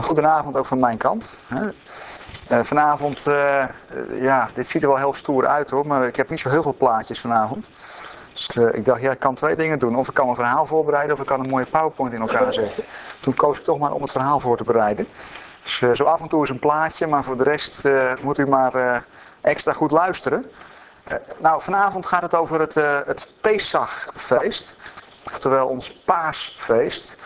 Goedenavond ook van mijn kant. Vanavond, dit ziet er wel heel stoer uit hoor, maar ik heb niet zo heel veel plaatjes vanavond. Dus ik dacht, ik kan twee dingen doen. Of ik kan een verhaal voorbereiden, of ik kan een mooie PowerPoint in elkaar zetten. Toen koos ik toch maar om het verhaal voor te bereiden. Dus zo af en toe is een plaatje, maar voor de rest moet u maar extra goed luisteren. Vanavond gaat het over het Pesachfeest, oftewel ons paasfeest.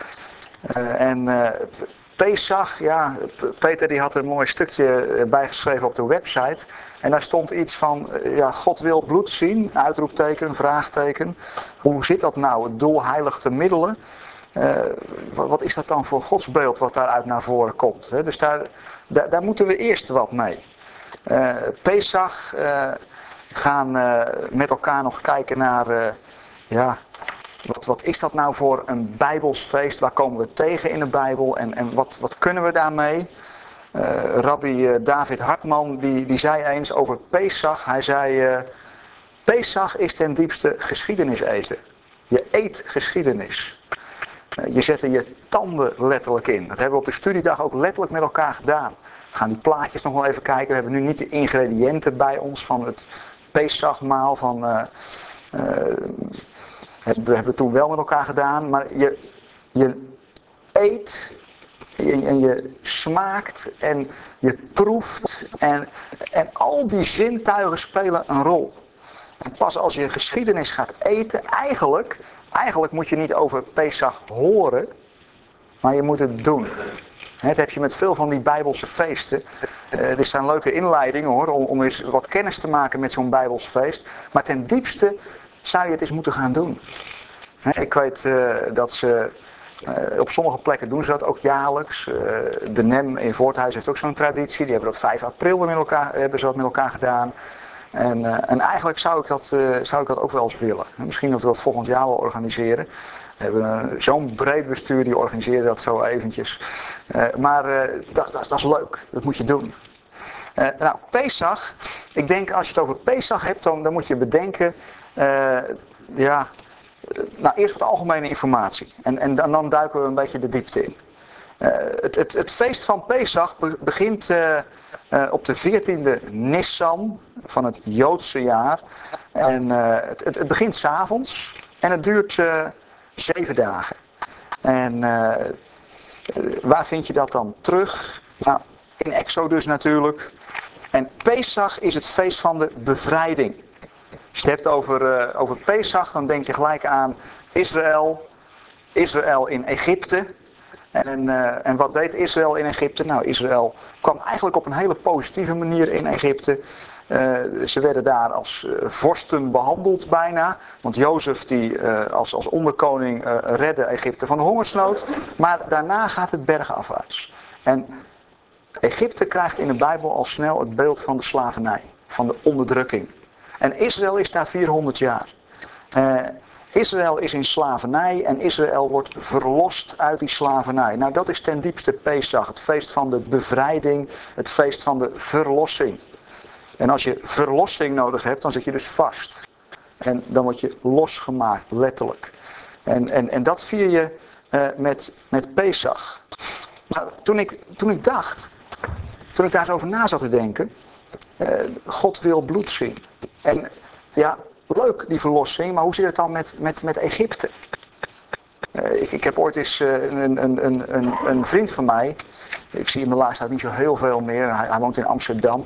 Pesach, Peter die had een mooi stukje bijgeschreven op de website. En daar stond iets van, God wil bloed zien, uitroepteken, vraagteken. Hoe zit dat nou, het doel heiligt de middelen? Wat is dat dan voor godsbeeld wat daaruit naar voren komt? Hè? Dus daar moeten we eerst wat mee. Pesach, gaan met elkaar nog kijken naar, wat is dat nou voor een Bijbels feest? Waar komen we tegen in de Bijbel? En wat kunnen we daarmee? Rabbi David Hartman die zei eens over Pesach. Hij zei, Pesach is ten diepste geschiedenis eten. Je eet geschiedenis. Je zet er je tanden letterlijk in. Dat hebben we op de studiedag ook letterlijk met elkaar gedaan. We gaan die plaatjes nog wel even kijken. We hebben nu niet de ingrediënten bij ons van het Pesachmaal. We hebben het toen wel met elkaar gedaan. Maar je eet en je smaakt en je proeft. En al die zintuigen spelen een rol. En pas als je geschiedenis gaat eten, eigenlijk moet je niet over Pesach horen, maar je moet het doen. Dat heb je met veel van die Bijbelse feesten. Dit zijn leuke inleidingen hoor, om eens wat kennis te maken met zo'n Bijbels feest. Maar ten diepste zou je het eens moeten gaan doen. Ik weet dat ze op sommige plekken doen ze dat ook jaarlijks. De NEM in Voorthuis heeft ook zo'n traditie. Die hebben dat 5 april hebben ze dat met elkaar gedaan. En eigenlijk zou ik dat ook wel eens willen. Misschien dat we dat volgend jaar wel organiseren. We hebben zo'n breed bestuur, die organiseren dat zo eventjes. Dat is leuk, dat moet je doen. Pesach, ik denk als je het over Pesach hebt, dan moet je bedenken, eerst wat algemene informatie. En dan duiken we een beetje de diepte in. Het feest van Pesach begint op de 14e Nissan van het Joodse jaar. En het begint 's avonds en het duurt 7 dagen. En waar vind je dat dan terug? Nou, in Exodus natuurlijk. En Pesach is het feest van de bevrijding. Als je het hebt over Pesach, dan denk je gelijk aan Israël in Egypte. En wat deed Israël in Egypte? Nou, Israël kwam eigenlijk op een hele positieve manier in Egypte. Ze werden daar als vorsten behandeld bijna. Want Jozef die als onderkoning redde Egypte van de hongersnood. Maar daarna gaat het bergafwaarts. En Egypte krijgt in de Bijbel al snel het beeld van de slavernij. Van de onderdrukking. En Israël is daar 400 jaar. Israël is in slavernij en Israël wordt verlost uit die slavernij. Nou, dat is ten diepste Pesach, het feest van de bevrijding, het feest van de verlossing. En als je verlossing nodig hebt, dan zit je dus vast. En dan word je losgemaakt, letterlijk. En dat vier je met Pesach. Nou, toen ik daar eens over na zat te denken, God wil bloed zien. En ja, leuk die verlossing, maar hoe zit het dan met Egypte? Ik heb ooit eens een vriend van mij, ik zie hem de laatste tijd niet zo heel veel meer, hij woont in Amsterdam.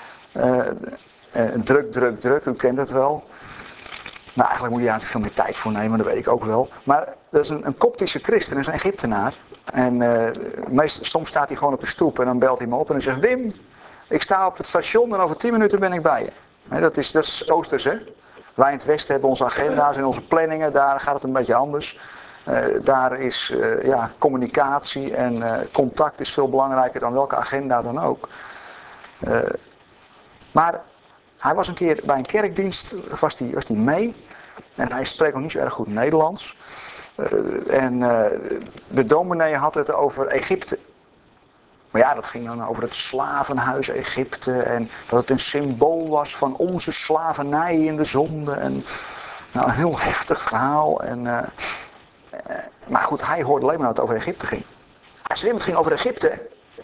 Druk, u kent het wel. Maar eigenlijk moet je daar natuurlijk veel meer tijd voor nemen, dat weet ik ook wel. Maar dat is een Koptische christen, dat is een Egyptenaar. En soms staat hij gewoon op de stoep en dan belt hij me op en dan zegt: Wim, ik sta op het station en over 10 minuten ben ik bij je. Dat is Oosters, hè. Wij in het Westen hebben onze agenda's en onze planningen, daar gaat het een beetje anders. Daar is communicatie en contact is veel belangrijker dan welke agenda dan ook. Maar hij was een keer bij een kerkdienst, was hij mee. En hij spreekt nog niet zo erg goed Nederlands. De dominee had het over Egypte. Maar ja, dat ging dan over het slavenhuis Egypte. En dat het een symbool was van onze slavernij in de zonde. En nou, een heel heftig verhaal. Maar goed, hij hoorde alleen maar dat het over Egypte ging. Hij zei: het ging over Egypte.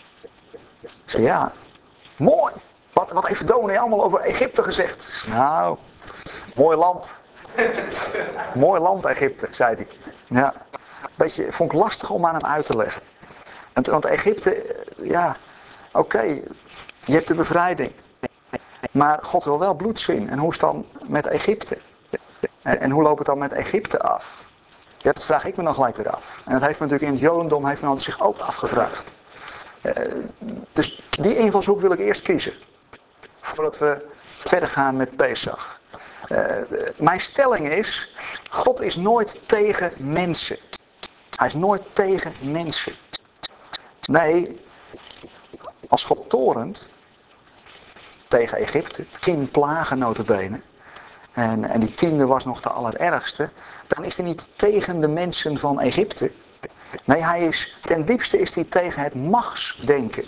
zeg, ja, mooi. Wat heeft dominee allemaal over Egypte gezegd? Nou, mooi land. Mooi land Egypte, zei hij. Ja, vond ik lastig om aan hem uit te leggen. Want Egypte, ja, oké, je hebt de bevrijding. Maar God wil wel bloed zien. En hoe is het dan met Egypte? En hoe loopt het dan met Egypte af? Ja, dat vraag ik me dan gelijk weer af. En dat heeft me natuurlijk in het Jodendom heeft men zich ook afgevraagd. Dus die invalshoek wil ik eerst kiezen. Voordat we verder gaan met Pesach. Mijn stelling is, God is nooit tegen mensen. Hij is nooit tegen mensen. Nee, als God torent tegen Egypte, 10 plagen nota bene, en die 10e was nog de allerergste, dan is hij niet tegen de mensen van Egypte. Nee, ten diepste is hij tegen het machtsdenken.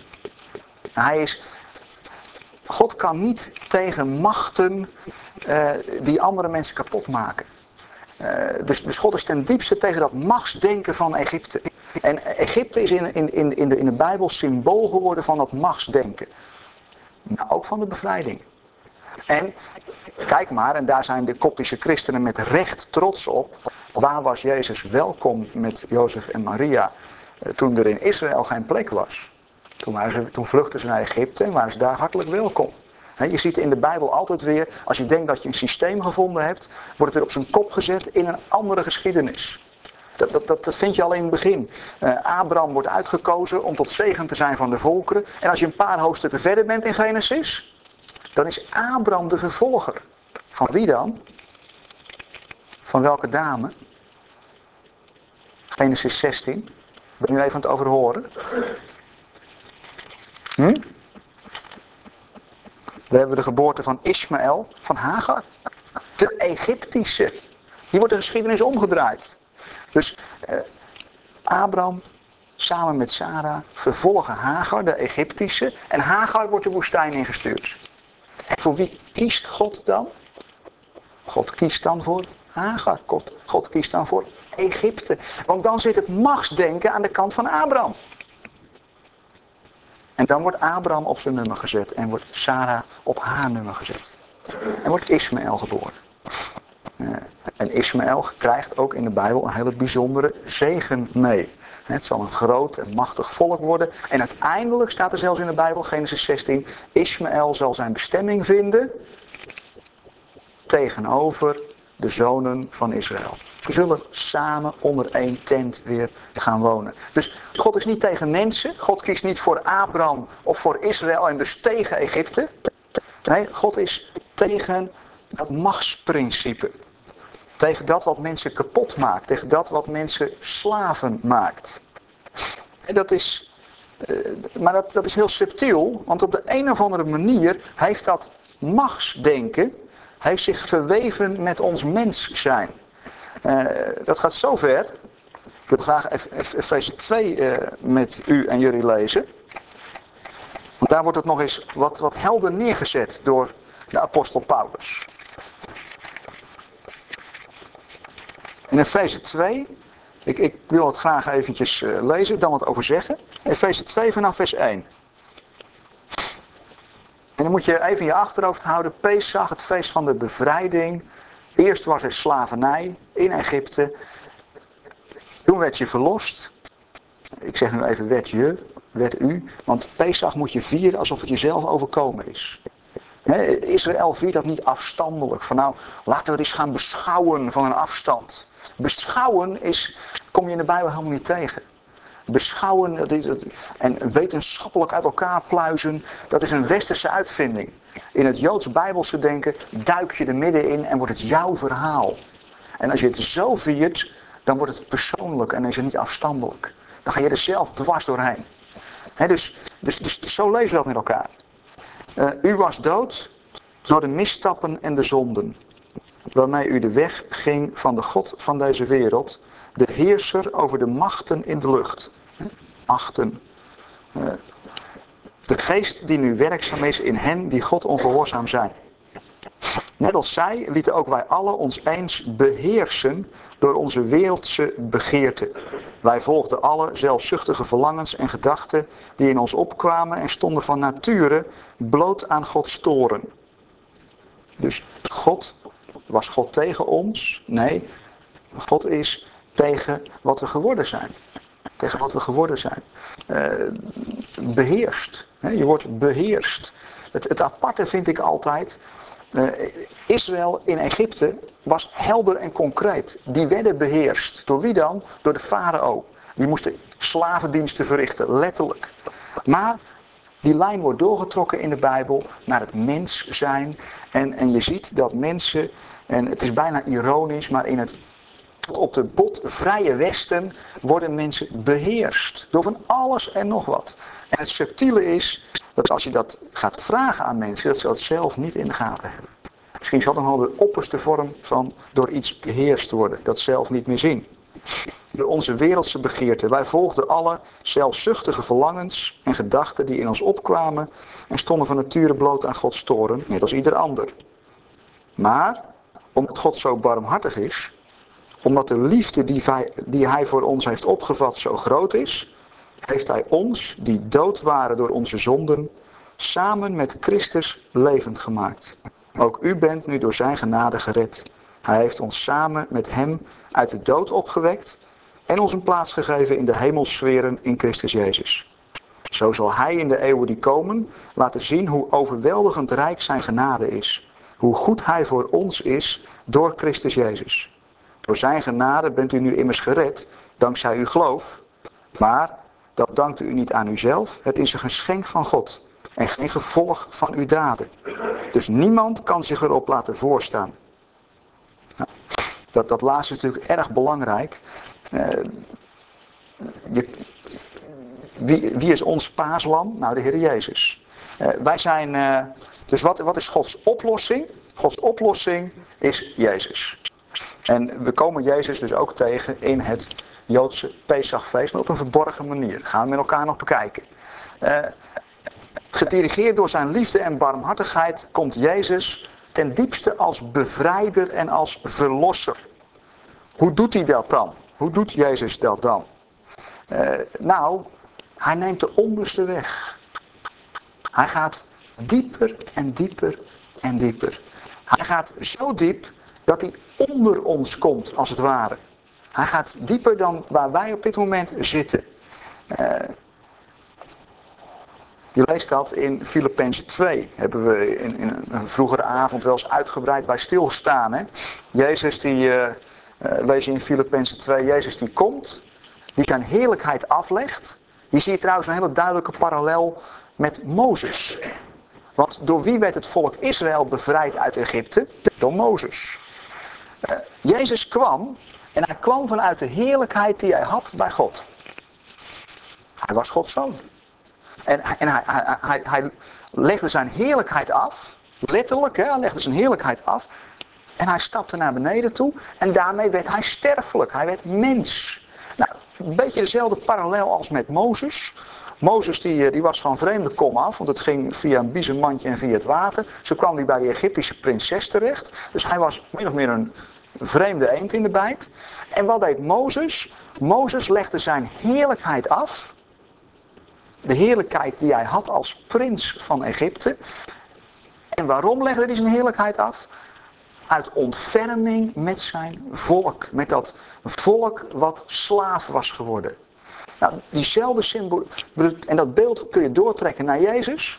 God kan niet tegen machten die andere mensen kapot maken. Dus God is ten diepste tegen dat machtsdenken van Egypte. En Egypte is in de Bijbel symbool geworden van dat machtsdenken. Maar ook van de bevrijding. En kijk maar, en daar zijn de Koptische christenen met recht trots op. Waar was Jezus welkom met Jozef en Maria toen er in Israël geen plek was? Toen vluchtten ze naar Egypte en waren ze daar hartelijk welkom. Je ziet in de Bijbel altijd weer, als je denkt dat je een systeem gevonden hebt, wordt het weer op zijn kop gezet in een andere geschiedenis. Dat vind je al in het begin. Abraham wordt uitgekozen om tot zegen te zijn van de volkeren. En als je een paar hoofdstukken verder bent in Genesis, dan is Abraham de vervolger. Van wie dan? Van welke dame? Genesis 16. Ben je nu even aan het overhoren? Daar hebben we de geboorte van Ismaël, van Hagar. De Egyptische. Hier wordt de geschiedenis omgedraaid. Dus Abraham samen met Sarah vervolgen Hagar, de Egyptische. En Hagar wordt de woestijn ingestuurd. En voor wie kiest God dan? God kiest dan voor Hagar. God kiest dan voor Egypte. Want dan zit het machtsdenken aan de kant van Abraham. En dan wordt Abraham op zijn nummer gezet. En wordt Sarah op haar nummer gezet. En wordt Ismaël geboren. En Ismaël krijgt ook in de Bijbel een hele bijzondere zegen mee. Het zal een groot en machtig volk worden. En uiteindelijk staat er zelfs in de Bijbel, Genesis 16... Ismaël zal zijn bestemming vinden tegenover de zonen van Israël. Ze zullen samen onder één tent weer gaan wonen. Dus God is niet tegen mensen. God kiest niet voor Abraham of voor Israël en dus tegen Egypte. Nee, God is tegen dat machtsprincipe. Tegen dat wat mensen kapot maakt. Tegen dat wat mensen slaven maakt. En maar dat is heel subtiel. Want op de een of andere manier heeft dat machtsdenken heeft zich verweven met ons mens zijn. Dat gaat zo ver. Ik wil graag Efeze 2 met u en jullie lezen. Want daar wordt het nog eens wat helder neergezet door de apostel Paulus. In Efeze 2, ik wil het graag eventjes lezen, dan wat over zeggen. Efeze 2 vanaf vers 1. En dan moet je even in je achterhoofd houden, Pesach, het feest van de bevrijding. Eerst was er slavernij in Egypte. Toen werd je verlost. Ik zeg nu even werd u. Want Pesach moet je vieren alsof het jezelf overkomen is. Israël viert dat niet afstandelijk. Van nou, laten we het eens gaan beschouwen van een afstand. Beschouwen kom je in de Bijbel helemaal niet tegen. Beschouwen en wetenschappelijk uit elkaar pluizen, dat is een westerse uitvinding. In het Joods-Bijbelse denken duik je er middenin en wordt het jouw verhaal. En als je het zo viert, dan wordt het persoonlijk en is het niet afstandelijk. Dan ga je er zelf dwars doorheen. Dus zo lezen we dat met elkaar. U was dood door de misstappen en de zonden, waarmee u de weg ging van de God van deze wereld, de heerser over de machten in de lucht. Machten. De geest die nu werkzaam is in hen die God ongehoorzaam zijn. Net als zij lieten ook wij allen ons eens beheersen door onze wereldse begeerten. Wij volgden alle zelfzuchtige verlangens en gedachten die in ons opkwamen en stonden van nature bloot aan Gods toorn. Dus was God tegen ons? Nee, God is tegen wat we geworden zijn. Tegen wat we geworden zijn. Beheerst. Je wordt beheerst. Het aparte vind ik altijd. Israël in Egypte was helder en concreet. Die werden beheerst. Door wie dan? Door de farao. Die moesten slavendiensten verrichten, letterlijk. Maar die lijn wordt doorgetrokken in de Bijbel naar het mens zijn. En je ziet dat mensen, en het is bijna ironisch, maar op de botvrije Westen worden mensen beheerst. Door van alles en nog wat. En het subtiele is dat als je dat gaat vragen aan mensen, dat ze dat zelf niet in de gaten hebben. Misschien is dat nog wel de opperste vorm van door iets beheerst worden. Dat zelf niet meer zien. Door onze wereldse begeerten. Wij volgden alle zelfzuchtige verlangens en gedachten die in ons opkwamen. En stonden van nature bloot aan Gods toorn, net als ieder ander. Maar, omdat God zo barmhartig is, omdat de liefde die hij voor ons heeft opgevat zo groot is, heeft hij ons, die dood waren door onze zonden, samen met Christus levend gemaakt. Ook u bent nu door zijn genade gered. Hij heeft ons samen met hem uit de dood opgewekt en ons een plaats gegeven in de hemelsferen in Christus Jezus. Zo zal hij in de eeuwen die komen laten zien hoe overweldigend rijk zijn genade is. Hoe goed hij voor ons is door Christus Jezus. Door zijn genade bent u nu immers gered, dankzij uw geloof. Maar dat dankt u niet aan uzelf, het is een geschenk van God en geen gevolg van uw daden. Dus niemand kan zich erop laten voorstaan. Nou, dat laatste is natuurlijk erg belangrijk. Wie is ons paaslam? Nou, de Heer Jezus. Wij zijn, dus wat is Gods oplossing? Gods oplossing is Jezus. En we komen Jezus dus ook tegen in het Joodse Pesachfeest, maar op een verborgen manier. Gaan we met elkaar nog bekijken. Gedirigeerd door zijn liefde en barmhartigheid komt Jezus ten diepste als bevrijder en als verlosser. Hoe doet hij dat dan? Hoe doet Jezus dat dan? Hij neemt de onderste weg. Hij gaat dieper en dieper en dieper. Hij gaat zo diep dat hij onder ons komt, als het ware. Hij gaat dieper dan waar wij op dit moment zitten. Je leest dat in Filippenzen 2. Hebben we in een vroegere avond wel eens uitgebreid bij stilgestaan. Hè? Jezus lees je in Filippenzen 2. Jezus die komt. Die zijn heerlijkheid aflegt. Je ziet trouwens een hele duidelijke parallel met Mozes. Want door wie werd het volk Israël bevrijd uit Egypte? Door Mozes. Jezus kwam. En hij kwam vanuit de heerlijkheid die hij had bij God. Hij was Gods zoon. En hij legde zijn heerlijkheid af. Letterlijk, hij legde zijn heerlijkheid af. En hij stapte naar beneden toe. En daarmee werd hij sterfelijk. Hij werd mens. Nou, een beetje dezelfde parallel als met Mozes. Mozes die was van vreemde kom af. Want het ging via een biezenmandje en via het water. Zo kwam hij bij die Egyptische prinses terecht. Dus hij was min of meer een vreemde eend in de bijt. En wat deed Mozes? Mozes legde zijn heerlijkheid af. De heerlijkheid die hij had als prins van Egypte. En waarom legde hij zijn heerlijkheid af? Uit ontferming met zijn volk. Met dat volk wat slaaf was geworden. Nou, diezelfde symbool. En dat beeld kun je doortrekken naar Jezus.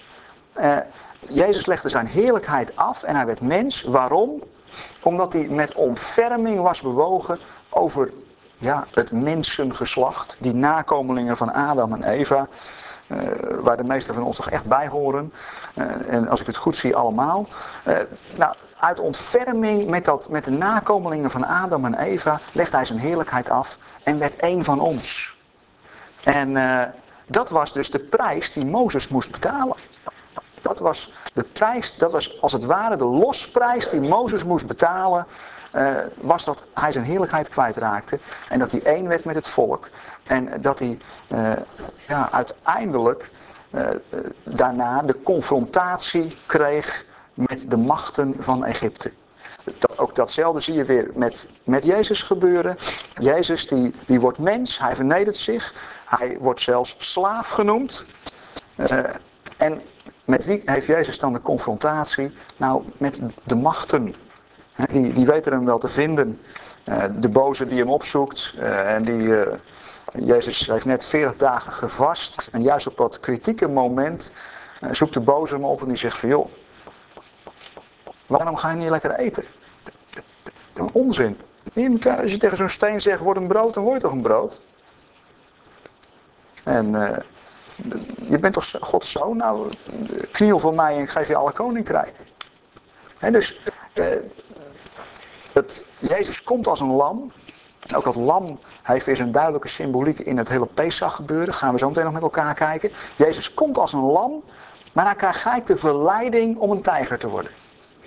Jezus legde zijn heerlijkheid af en hij werd mens. Waarom? Omdat hij met ontferming was bewogen over het mensengeslacht. Die nakomelingen van Adam en Eva. Waar de meesten van ons toch echt bij horen. En als ik het goed zie allemaal. Uit ontferming met de nakomelingen van Adam en Eva legde hij zijn heerlijkheid af en werd één van ons. En dat was dus de prijs die Mozes moest betalen. Dat was de prijs, dat was als het ware de losprijs die Mozes moest betalen. Was dat hij zijn heerlijkheid kwijtraakte. En dat hij één werd met het volk. En dat hij uiteindelijk daarna de confrontatie kreeg met de machten van Egypte. Ook datzelfde zie je weer met Jezus gebeuren. Jezus die wordt mens, hij vernedert zich. Hij wordt zelfs slaaf genoemd. En met wie heeft Jezus dan de confrontatie? Nou, met de machten. Die weten hem wel te vinden. De boze die hem opzoekt. Jezus heeft net 40 dagen gevast. En juist op dat kritieke moment zoekt de boze hem op en die zegt van joh, waarom ga je niet lekker eten? Onzin. Als je tegen zo'n steen zegt word een brood, dan word je toch een brood? En je bent toch Gods zoon? Nou, kniel voor mij en ik geef je alle koninkrijken. Dus Jezus komt als een lam. En ook dat lam heeft weer zijn duidelijke symboliek in het hele Pesach gebeuren. Gaan we zo meteen nog met elkaar kijken. Jezus komt als een lam, maar hij krijgt gelijk de verleiding om een tijger te worden.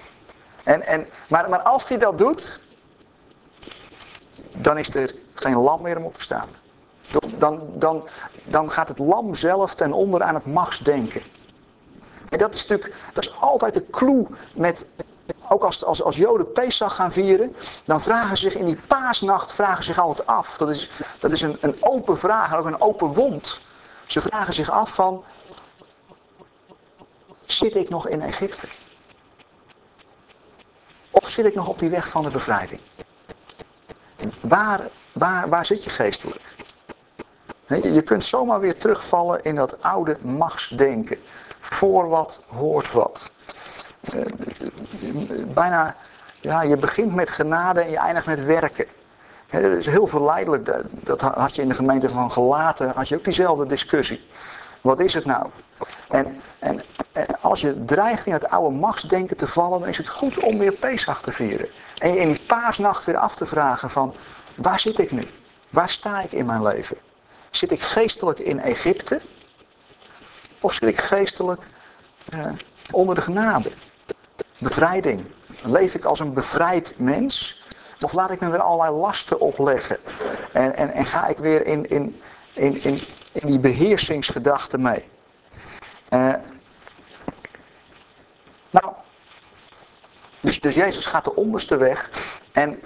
Maar als hij dat doet, dan is er geen lam meer om op te staan. Dan gaat het lam zelf ten onder aan het machtsdenken. En dat is altijd de clue met, ook als Joden Pesach gaan vieren, dan vragen ze zich in die paasnacht altijd af. Dat is een open vraag, ook een open wond. Ze vragen zich af van, zit ik nog in Egypte? Of zit ik nog op die weg van de bevrijding? Waar zit je geestelijk? Je kunt zomaar weer terugvallen in dat oude machtsdenken. Voor wat hoort wat. Bijna, je begint met genade en je eindigt met werken. Dat is heel verleidelijk. Dat had je in de gemeente van Galaten, had je ook diezelfde discussie. Wat is het nou? En als je dreigt in het oude machtsdenken te vallen, dan is het goed om weer Pesach te vieren. En je in die paasnacht weer af te vragen van, waar zit ik nu? Waar sta ik in mijn leven? Zit ik geestelijk in Egypte? Of zit ik geestelijk onder de genade? Bevrijding. Leef ik als een bevrijd mens? Of laat ik me weer allerlei lasten opleggen? En ga ik weer in die beheersingsgedachte mee? Dus Jezus gaat de onderste weg. En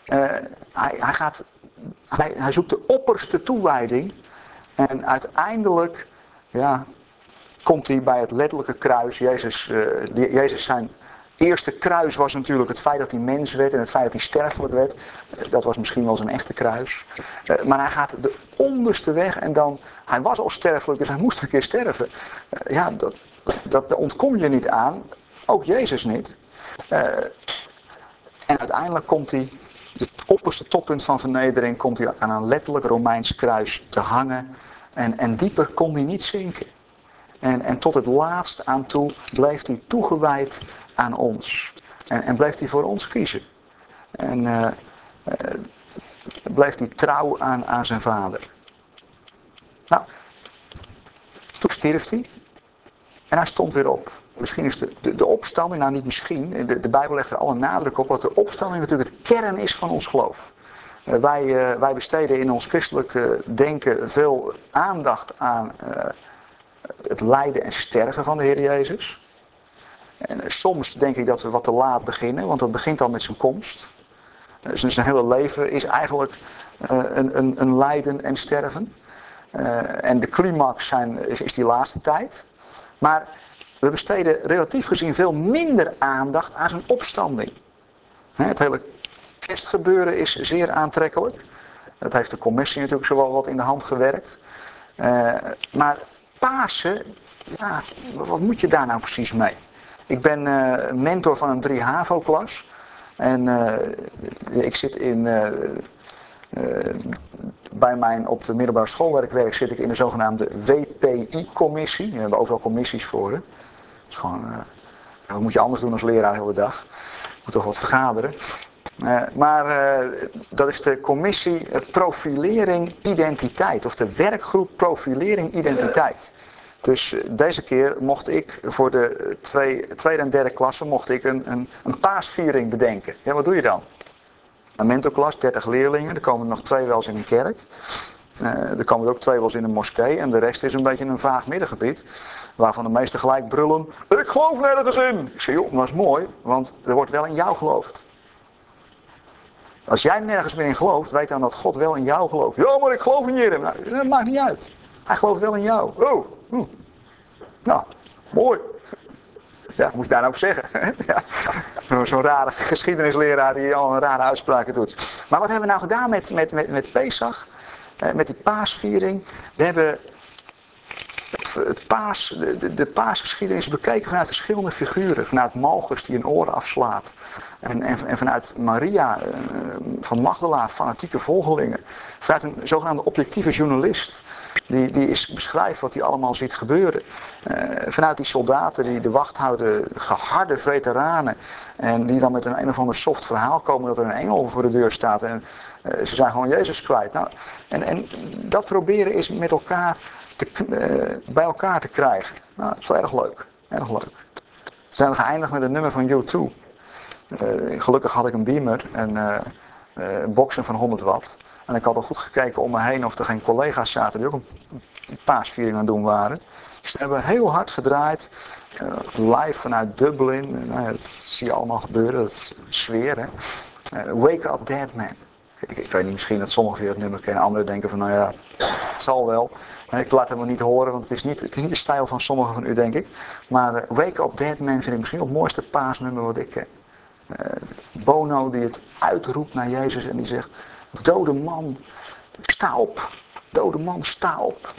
hij zoekt de opperste toewijding. En uiteindelijk komt hij bij het letterlijke kruis. Jezus zijn eerste kruis was natuurlijk het feit dat hij mens werd en het feit dat hij sterfelijk werd. Dat was misschien wel zijn echte kruis. Maar hij gaat de onderste weg en hij was al sterfelijk, dus hij moest een keer sterven. Dat ontkom je niet aan. Ook Jezus niet. En uiteindelijk komt hij, het opperste toppunt van vernedering, komt hij aan een letterlijk Romeins kruis te hangen. En dieper kon hij niet zinken. En tot het laatst aan toe bleef hij toegewijd aan ons. En bleef hij voor ons kiezen. En bleef hij trouw aan zijn vader. Nou, toen stierf hij. En hij stond weer op. Misschien is de opstanding, nou niet misschien, de Bijbel legt er alle nadruk op, dat de opstanding natuurlijk het kern is van ons geloof. Wij besteden in ons christelijk denken veel aandacht aan het lijden en sterven van de Heer Jezus. En soms denk ik dat we wat te laat beginnen, want dat begint al met zijn komst. Zijn hele leven is eigenlijk een lijden en sterven. En de climax is die laatste tijd. Maar we besteden relatief gezien veel minder aandacht aan zijn opstanding. Het hele kerstgebeuren is zeer aantrekkelijk. Dat heeft de commissie natuurlijk zo wel wat in de hand gewerkt. Maar Pasen, wat moet je daar nou precies mee? Ik ben mentor van een 3 HAVO-klas. En ik zit op de middelbare school waar ik werk, zit ik in de zogenaamde WPI-commissie. We hebben overal commissies voor. Hè? Dus gewoon, wat moet je anders doen als leraar de hele dag? Je moet toch wat vergaderen. Dat is de commissie Profilering Identiteit. Of de werkgroep Profilering Identiteit. Dus deze keer mocht ik voor de tweede en derde klasse een paasviering bedenken. Ja, wat doe je dan? Een mentorklas, 30 leerlingen. Er komen er nog 2 wel eens in een kerk. Er komen er ook 2 wel eens in een moskee en de rest is een beetje een vaag middengebied. Waarvan de meesten gelijk brullen, ik geloof nergens in. Ik zeg, joh, dat is mooi, want er wordt wel in jou geloofd. Als jij nergens meer in gelooft, weet dan dat God wel in jou gelooft. Ja, maar ik geloof in je. Nou, dat maakt niet uit. Hij gelooft wel in jou. Oh, nou, mooi. Ja, moet je daar nou op zeggen? Ja. Zo'n rare geschiedenisleraar die al een rare uitspraken doet. Maar wat hebben we nou gedaan met Pesach? Met die paasviering? We hebben de paasgeschiedenis bekeken vanuit verschillende figuren. Vanuit Malchus die een oor afslaat. En vanuit Maria van Magdala, fanatieke volgelingen. Vanuit een zogenaamde objectieve journalist. Die beschrijft wat hij allemaal ziet gebeuren. Vanuit die soldaten die de wacht houden, geharde veteranen. En die dan met een of ander soft verhaal komen dat er een engel voor de deur staat. En ze zijn gewoon Jezus kwijt. Nou, en dat proberen is met elkaar bij elkaar te krijgen. Nou, dat is wel erg leuk. Erg leuk. We zijn geëindigd met een nummer van U2. Gelukkig had ik een Beamer. Een boxen van 100 watt. En ik had al goed gekeken om me heen of er geen collega's zaten die ook een paasviering aan het doen waren. Dus we hebben heel hard gedraaid. Live vanuit Dublin. Dat zie je allemaal gebeuren. Dat is sfeer, hè. Wake Up Dead Man. Ik weet niet, misschien dat sommigen weer het nummer kennen. Anderen denken van, nou ja, het zal wel. Ik laat hem niet horen, want het is niet de stijl van sommigen van u, denk ik. Maar Wake Up Dead Man vind ik misschien het mooiste paasnummer wat ik ken. Bono die het uitroept naar Jezus en die zegt, dode man, sta op. Dode man, sta op.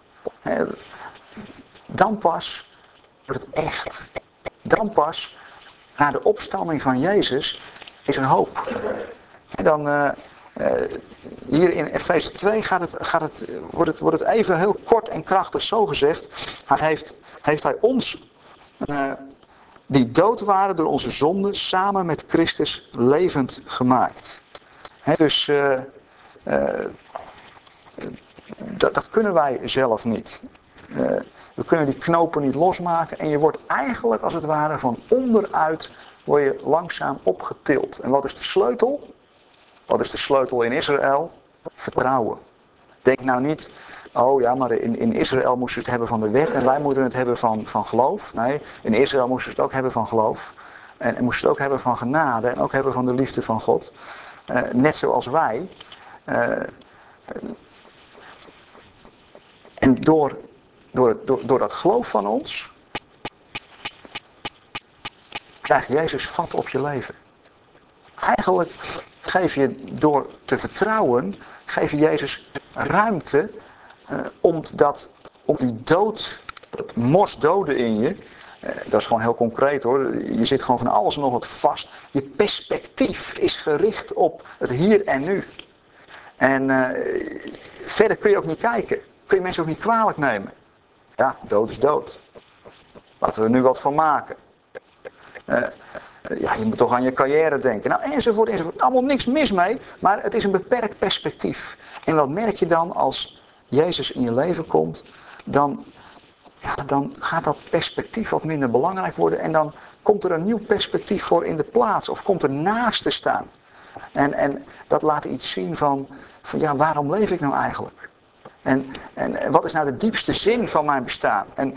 Dan pas wordt het echt. Dan pas, na de opstanding van Jezus, is er hoop. En dan, hier in Efeze 2 wordt het even heel kort en krachtig zo gezegd. Heeft hij ons, die dood waren door onze zonden, samen met Christus levend gemaakt. Dus dat kunnen wij zelf niet. We kunnen die knopen niet losmaken en je wordt eigenlijk als het ware van onderuit word je langzaam opgetild. En wat is de sleutel? Wat is de sleutel in Israël? Vertrouwen. Denk nou niet, oh ja, maar in Israël moesten ze het hebben van de wet en wij moeten het hebben van geloof. Nee, in Israël moesten ze het ook hebben van geloof. En moesten ze het ook hebben van genade en ook hebben van de liefde van God. Net zoals wij. En door dat geloof van ons krijg Jezus vat op je leven. Eigenlijk geef je door te vertrouwen, geef je Jezus ruimte om die dood, het morsdoden in je, dat is gewoon heel concreet hoor, je zit gewoon van alles en nog wat vast. Je perspectief is gericht op het hier en nu. En verder kun je ook niet kijken. Kun je mensen ook niet kwalijk nemen. Ja, dood is dood. Laten we er nu wat van maken. Ja, je moet toch aan je carrière denken. Nou, enzovoort. Allemaal niks mis mee, maar het is een beperkt perspectief. En wat merk je dan als Jezus in je leven komt? Dan gaat dat perspectief wat minder belangrijk worden. En dan komt er een nieuw perspectief voor in de plaats. Of komt er naast te staan. En dat laat iets zien van ja, waarom leef ik nou eigenlijk? En wat is nou de diepste zin van mijn bestaan? En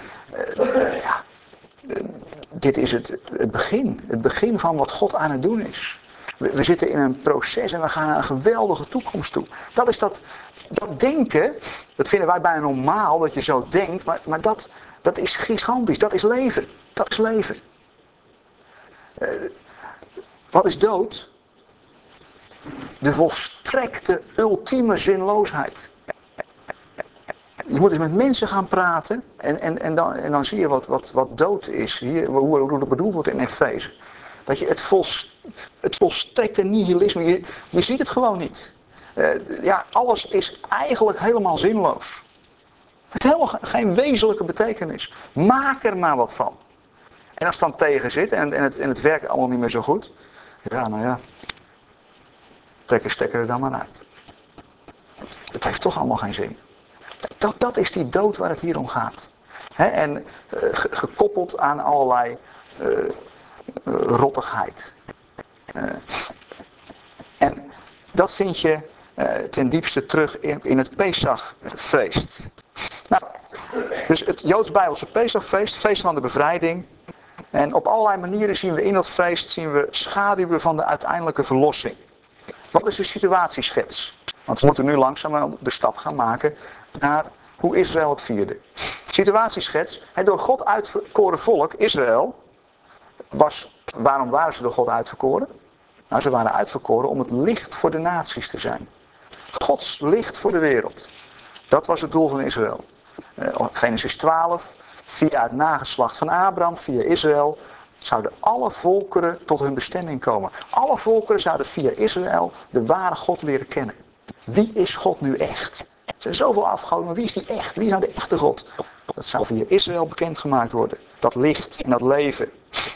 dit is het begin. Het begin van wat God aan het doen is. We zitten in een proces en we gaan naar een geweldige toekomst toe. Dat is dat denken, dat vinden wij bijna normaal dat je zo denkt. Maar dat is gigantisch. Dat is leven. Dat is leven. Wat is dood? De volstrekte, ultieme zinloosheid. Je moet eens met mensen gaan praten en dan zie je wat dood is. Hier, hoe dat bedoeld wordt in Efeze. Dat je het volstrekte nihilisme, je ziet het gewoon niet. Alles is eigenlijk helemaal zinloos. Het heeft helemaal geen wezenlijke betekenis. Maak er maar wat van. En als het dan tegen zit en het werkt allemaal niet meer zo goed. Ja, nou ja. Trek een stekker er dan maar uit. Het heeft toch allemaal geen zin. Dat is die dood waar het hier om gaat. En gekoppeld aan allerlei rottigheid. En dat vind je ten diepste terug in het Pesachfeest. Nou, dus het Joods-Bijbelse Pesachfeest, feest van de bevrijding. En op allerlei manieren zien we in dat feest schaduwen van de uiteindelijke verlossing. Wat is de situatieschets? Want we moeten nu langzaam de stap gaan maken naar hoe Israël het vierde. Situatieschets, het door God uitverkoren volk, Israël, waarom waren ze door God uitverkoren? Nou, ze waren uitverkoren om het licht voor de naties te zijn. Gods licht voor de wereld. Dat was het doel van Israël. Genesis 12, via het nageslacht van Abraham, via Israël, zouden alle volkeren tot hun bestemming komen. Alle volkeren zouden via Israël de ware God leren kennen. Wie is God nu echt? Er zijn zoveel afgoden, maar wie is die echt? Wie is nou de echte God? Dat zou via Israël bekendgemaakt worden. Dat licht en dat leven.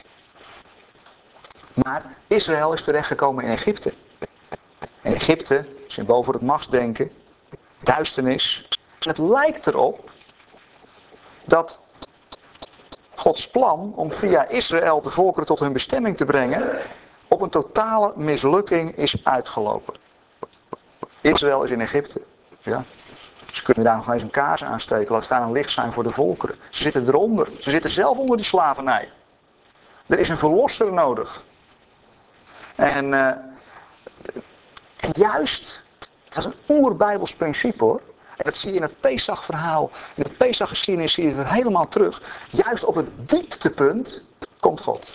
Maar Israël is terechtgekomen in Egypte. En Egypte, symbool voor het machtsdenken, duisternis. En het lijkt erop dat Gods plan om via Israël de volkeren tot hun bestemming te brengen op een totale mislukking is uitgelopen. Israël is in Egypte. Ja. Ze kunnen daar nog eens een kaars aansteken, laat staan een licht zijn voor de volkeren. Ze zitten eronder. Ze zitten zelf onder die slavernij. Er is een verlosser nodig. En juist, dat is een oerbijbels principe hoor. En dat zie je in het Pesach-verhaal. In de Pesach-geschiedenis zie je het helemaal terug. Juist op het dieptepunt komt God.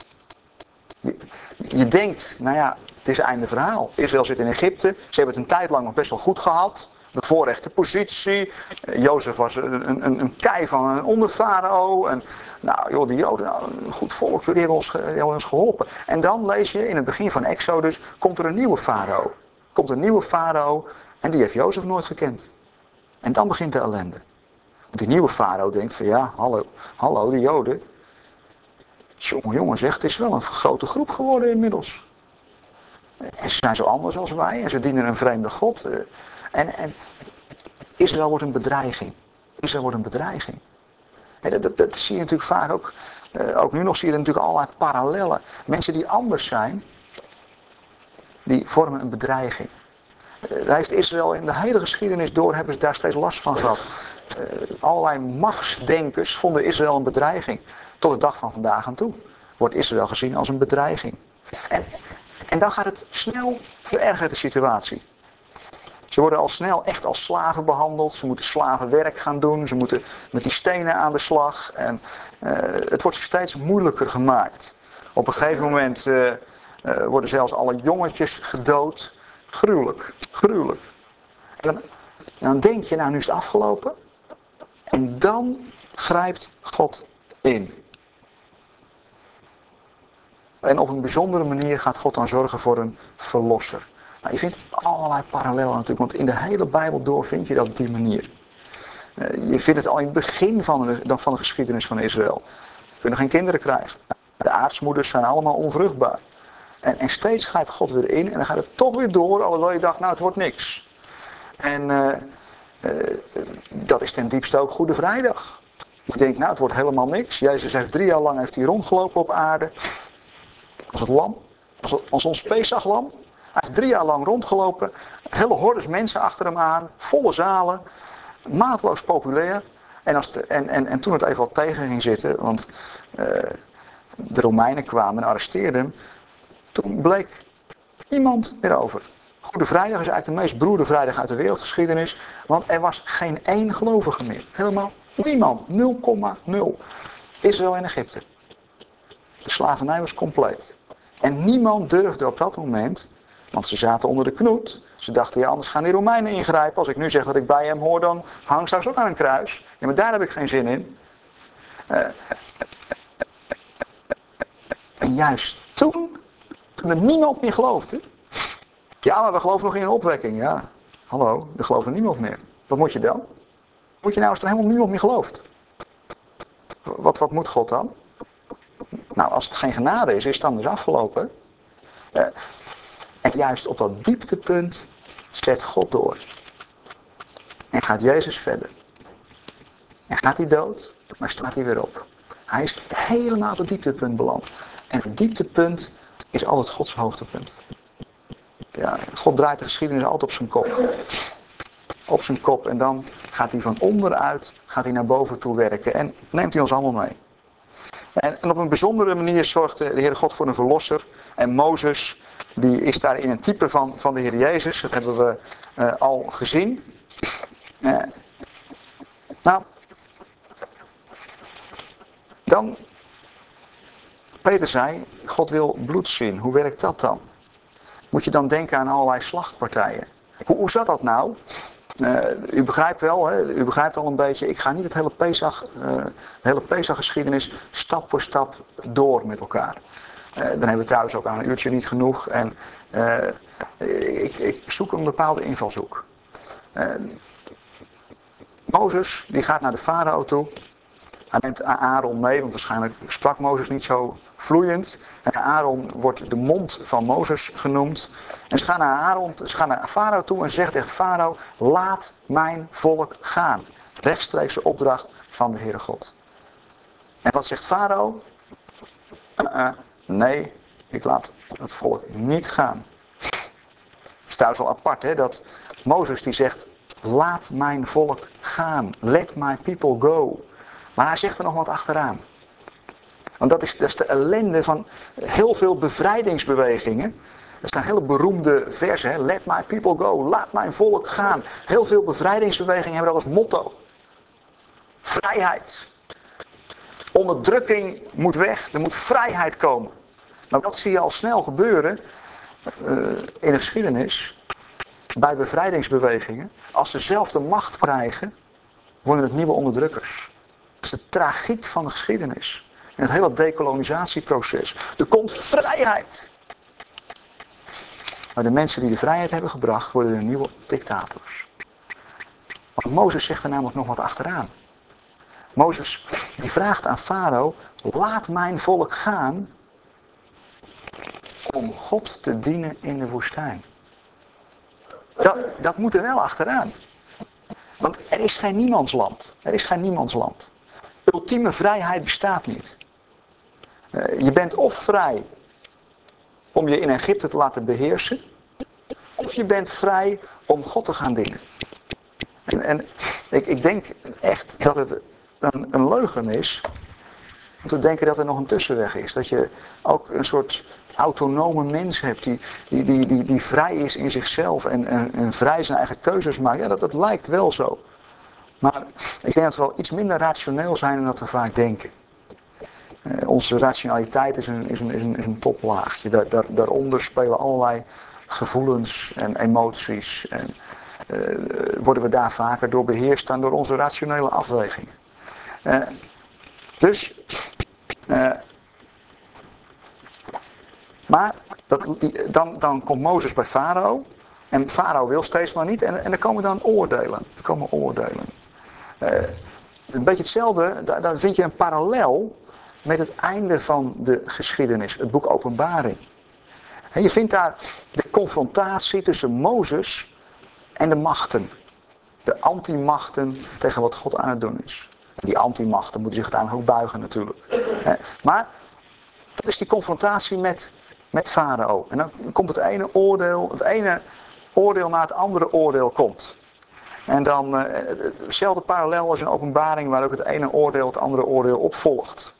Je denkt, nou ja, het is einde verhaal. Israël zit in Egypte. Ze hebben het een tijd lang nog best wel goed gehad. De voorrechte positie. Jozef was een kei van een onderfarao. En nou joh, die Joden, nou, een goed volk, die hebben ons geholpen. En dan lees je in het begin van Exodus, komt er een nieuwe farao. Komt een nieuwe farao en die heeft Jozef nooit gekend. En dan begint de ellende. Want die nieuwe farao denkt van ja, hallo die Joden. Jongen zegt, het is wel een grote groep geworden inmiddels. En ze zijn zo anders als wij en ze dienen een vreemde God. En Israël wordt een bedreiging. Israël wordt een bedreiging. En dat zie je natuurlijk vaak ook. Ook nu nog zie je er natuurlijk allerlei parallellen. Mensen die anders zijn, die vormen een bedreiging. Daar heeft Israël in de hele geschiedenis door, hebben ze daar steeds last van gehad. Allerlei machtsdenkers vonden Israël een bedreiging. Tot de dag van vandaag aan toe wordt Israël gezien als een bedreiging. En dan gaat het snel verergeren de situatie. Ze worden al snel echt als slaven behandeld. Ze moeten slavenwerk gaan doen. Ze moeten met die stenen aan de slag. En het wordt steeds moeilijker gemaakt. Op een gegeven moment worden zelfs alle jongetjes gedood. Gruwelijk. Gruwelijk. En dan denk je, nou nu is het afgelopen. En dan grijpt God in. En op een bijzondere manier gaat God dan zorgen voor een verlosser. Nou, je vindt allerlei parallellen natuurlijk, want in de hele Bijbel door vind je dat op die manier. Je vindt het al in het begin van de geschiedenis van Israël. Ze kunnen geen kinderen krijgen. De aartsmoeders zijn allemaal onvruchtbaar. En steeds grijpt God weer in en dan gaat het toch weer door, alhoewel je dacht, nou het wordt niks. En dat is ten diepste ook Goede Vrijdag. Je denkt, nou het wordt helemaal niks. Jezus heeft 3 jaar lang rondgelopen op aarde. Als het lam. Als ons Pesachlam. Hij heeft 3 jaar lang rondgelopen. Hele hordes mensen achter hem aan. Volle zalen. Maatloos populair. En toen het even wat tegen ging zitten. Want de Romeinen kwamen en arresteerden hem. Toen bleek niemand meer over. Goede Vrijdag is eigenlijk de meest beroerde vrijdag uit de wereldgeschiedenis. Want er was geen één gelovige meer. Helemaal niemand. 0,0. Israël en Egypte. De slavernij was compleet. En niemand durfde op dat moment, want ze zaten onder de knoet. Ze dachten, ja anders gaan die Romeinen ingrijpen. Als ik nu zeg dat ik bij hem hoor, dan hang ik straks ook aan een kruis. Ja, maar daar heb ik geen zin in. En juist toen er niemand meer geloofde. Ja, maar we geloven nog in een opwekking. Ja, hallo, er gelooft niemand meer. Wat moet je dan? Moet je nou als er helemaal niemand meer gelooft? Wat moet God dan? Nou, als het geen genade is het dan dus afgelopen. En juist op dat dieptepunt zet God door. En gaat Jezus verder. En gaat hij dood, maar staat hij weer op. Hij is helemaal op het dieptepunt beland. En het dieptepunt is altijd Gods hoogtepunt. Ja, God draait de geschiedenis altijd op zijn kop. Op zijn kop. En dan gaat hij van onderuit naar boven toe werken. En neemt hij ons allemaal mee. En op een bijzondere manier zorgt de Heere God voor een verlosser. En Mozes, die is daarin een type van de Heer Jezus. Dat hebben we al gezien. Nou, dan, Peter zei, God wil bloed zien. Hoe werkt dat dan? Moet je dan denken aan allerlei slachtpartijen. Hoe zat dat nou? U begrijpt wel, hè? U begrijpt al een beetje. Ik ga niet de hele Pesach-geschiedenis stap voor stap door met elkaar. Dan hebben we trouwens ook aan een uurtje niet genoeg. En ik zoek een bepaalde invalshoek. Mozes, die gaat naar de farao toe. Hij neemt Aaron mee, want waarschijnlijk sprak Mozes niet zo vloeiend. En Aaron wordt de mond van Mozes genoemd. En ze gaan naar Farao toe en zeggen tegen Farao: laat mijn volk gaan. Rechtstreekse opdracht van de Heere God. En wat zegt Farao? Nee, ik laat het volk niet gaan. Het is trouwens wel apart, hè, dat Mozes die zegt: laat mijn volk gaan. Let my people go. Maar hij zegt er nog wat achteraan. Want dat is de ellende van heel veel bevrijdingsbewegingen. Dat zijn hele beroemde versen. Hè? Let my people go. Laat mijn volk gaan. Heel veel bevrijdingsbewegingen hebben dat als motto. Vrijheid. Onderdrukking moet weg. Er moet vrijheid komen. Maar wat zie je al snel gebeuren in de geschiedenis. Bij bevrijdingsbewegingen. Als ze zelf de macht krijgen, worden het nieuwe onderdrukkers. Dat is de tragiek van de geschiedenis. In het hele dekolonisatieproces. Er komt vrijheid. Maar de mensen die de vrijheid hebben gebracht, worden de nieuwe dictators. Want Mozes zegt er namelijk nog wat achteraan. Mozes die vraagt aan Farao: laat mijn volk gaan om God te dienen in de woestijn. Dat moet er wel achteraan. Want er is geen niemandsland. Er is geen niemandsland. Ultieme vrijheid bestaat niet. Je bent of vrij om je in Egypte te laten beheersen, of je bent vrij om God te gaan dienen. En ik denk echt dat het een leugen is om te denken dat er nog een tussenweg is. Dat je ook een soort autonome mens hebt die vrij is in zichzelf en vrij zijn eigen keuzes maakt. Ja, dat lijkt wel zo. Maar ik denk dat we wel iets minder rationeel zijn dan dat we vaak denken. Onze rationaliteit is een toplaagje. Daaronder spelen allerlei gevoelens en emoties. En worden we daar vaker door beheerst dan door onze rationele afwegingen. Maar dan komt Mozes bij Farao. En Farao wil steeds maar niet. En er komen dan oordelen. Een beetje hetzelfde. Daar vind je een parallel met het einde van de geschiedenis. Het boek Openbaring. En je vindt daar de confrontatie tussen Mozes en de machten. De antimachten tegen wat God aan het doen is. En die antimachten moeten zich uiteindelijk ook buigen natuurlijk. Maar dat is die confrontatie met Farao. En dan komt het ene oordeel na het andere oordeel komt. En dan hetzelfde parallel als een openbaring waar ook het ene oordeel het andere oordeel opvolgt.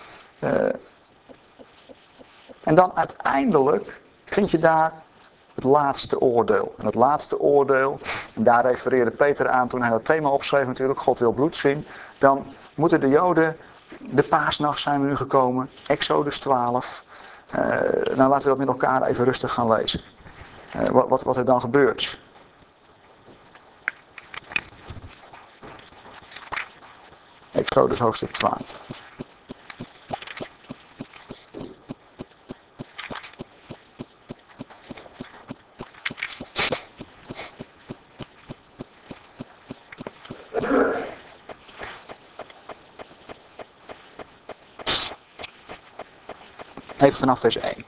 En dan uiteindelijk vind je daar het laatste oordeel. En het laatste oordeel, en daar refereerde Peter aan toen hij dat thema opschreef natuurlijk, God wil bloed zien. Dan moeten de Joden, de paasnacht zijn we nu gekomen, Exodus 12. Nou laten we dat met elkaar even rustig gaan lezen. Wat er dan gebeurt. Exodus hoofdstuk 12. Even vanaf vers 1.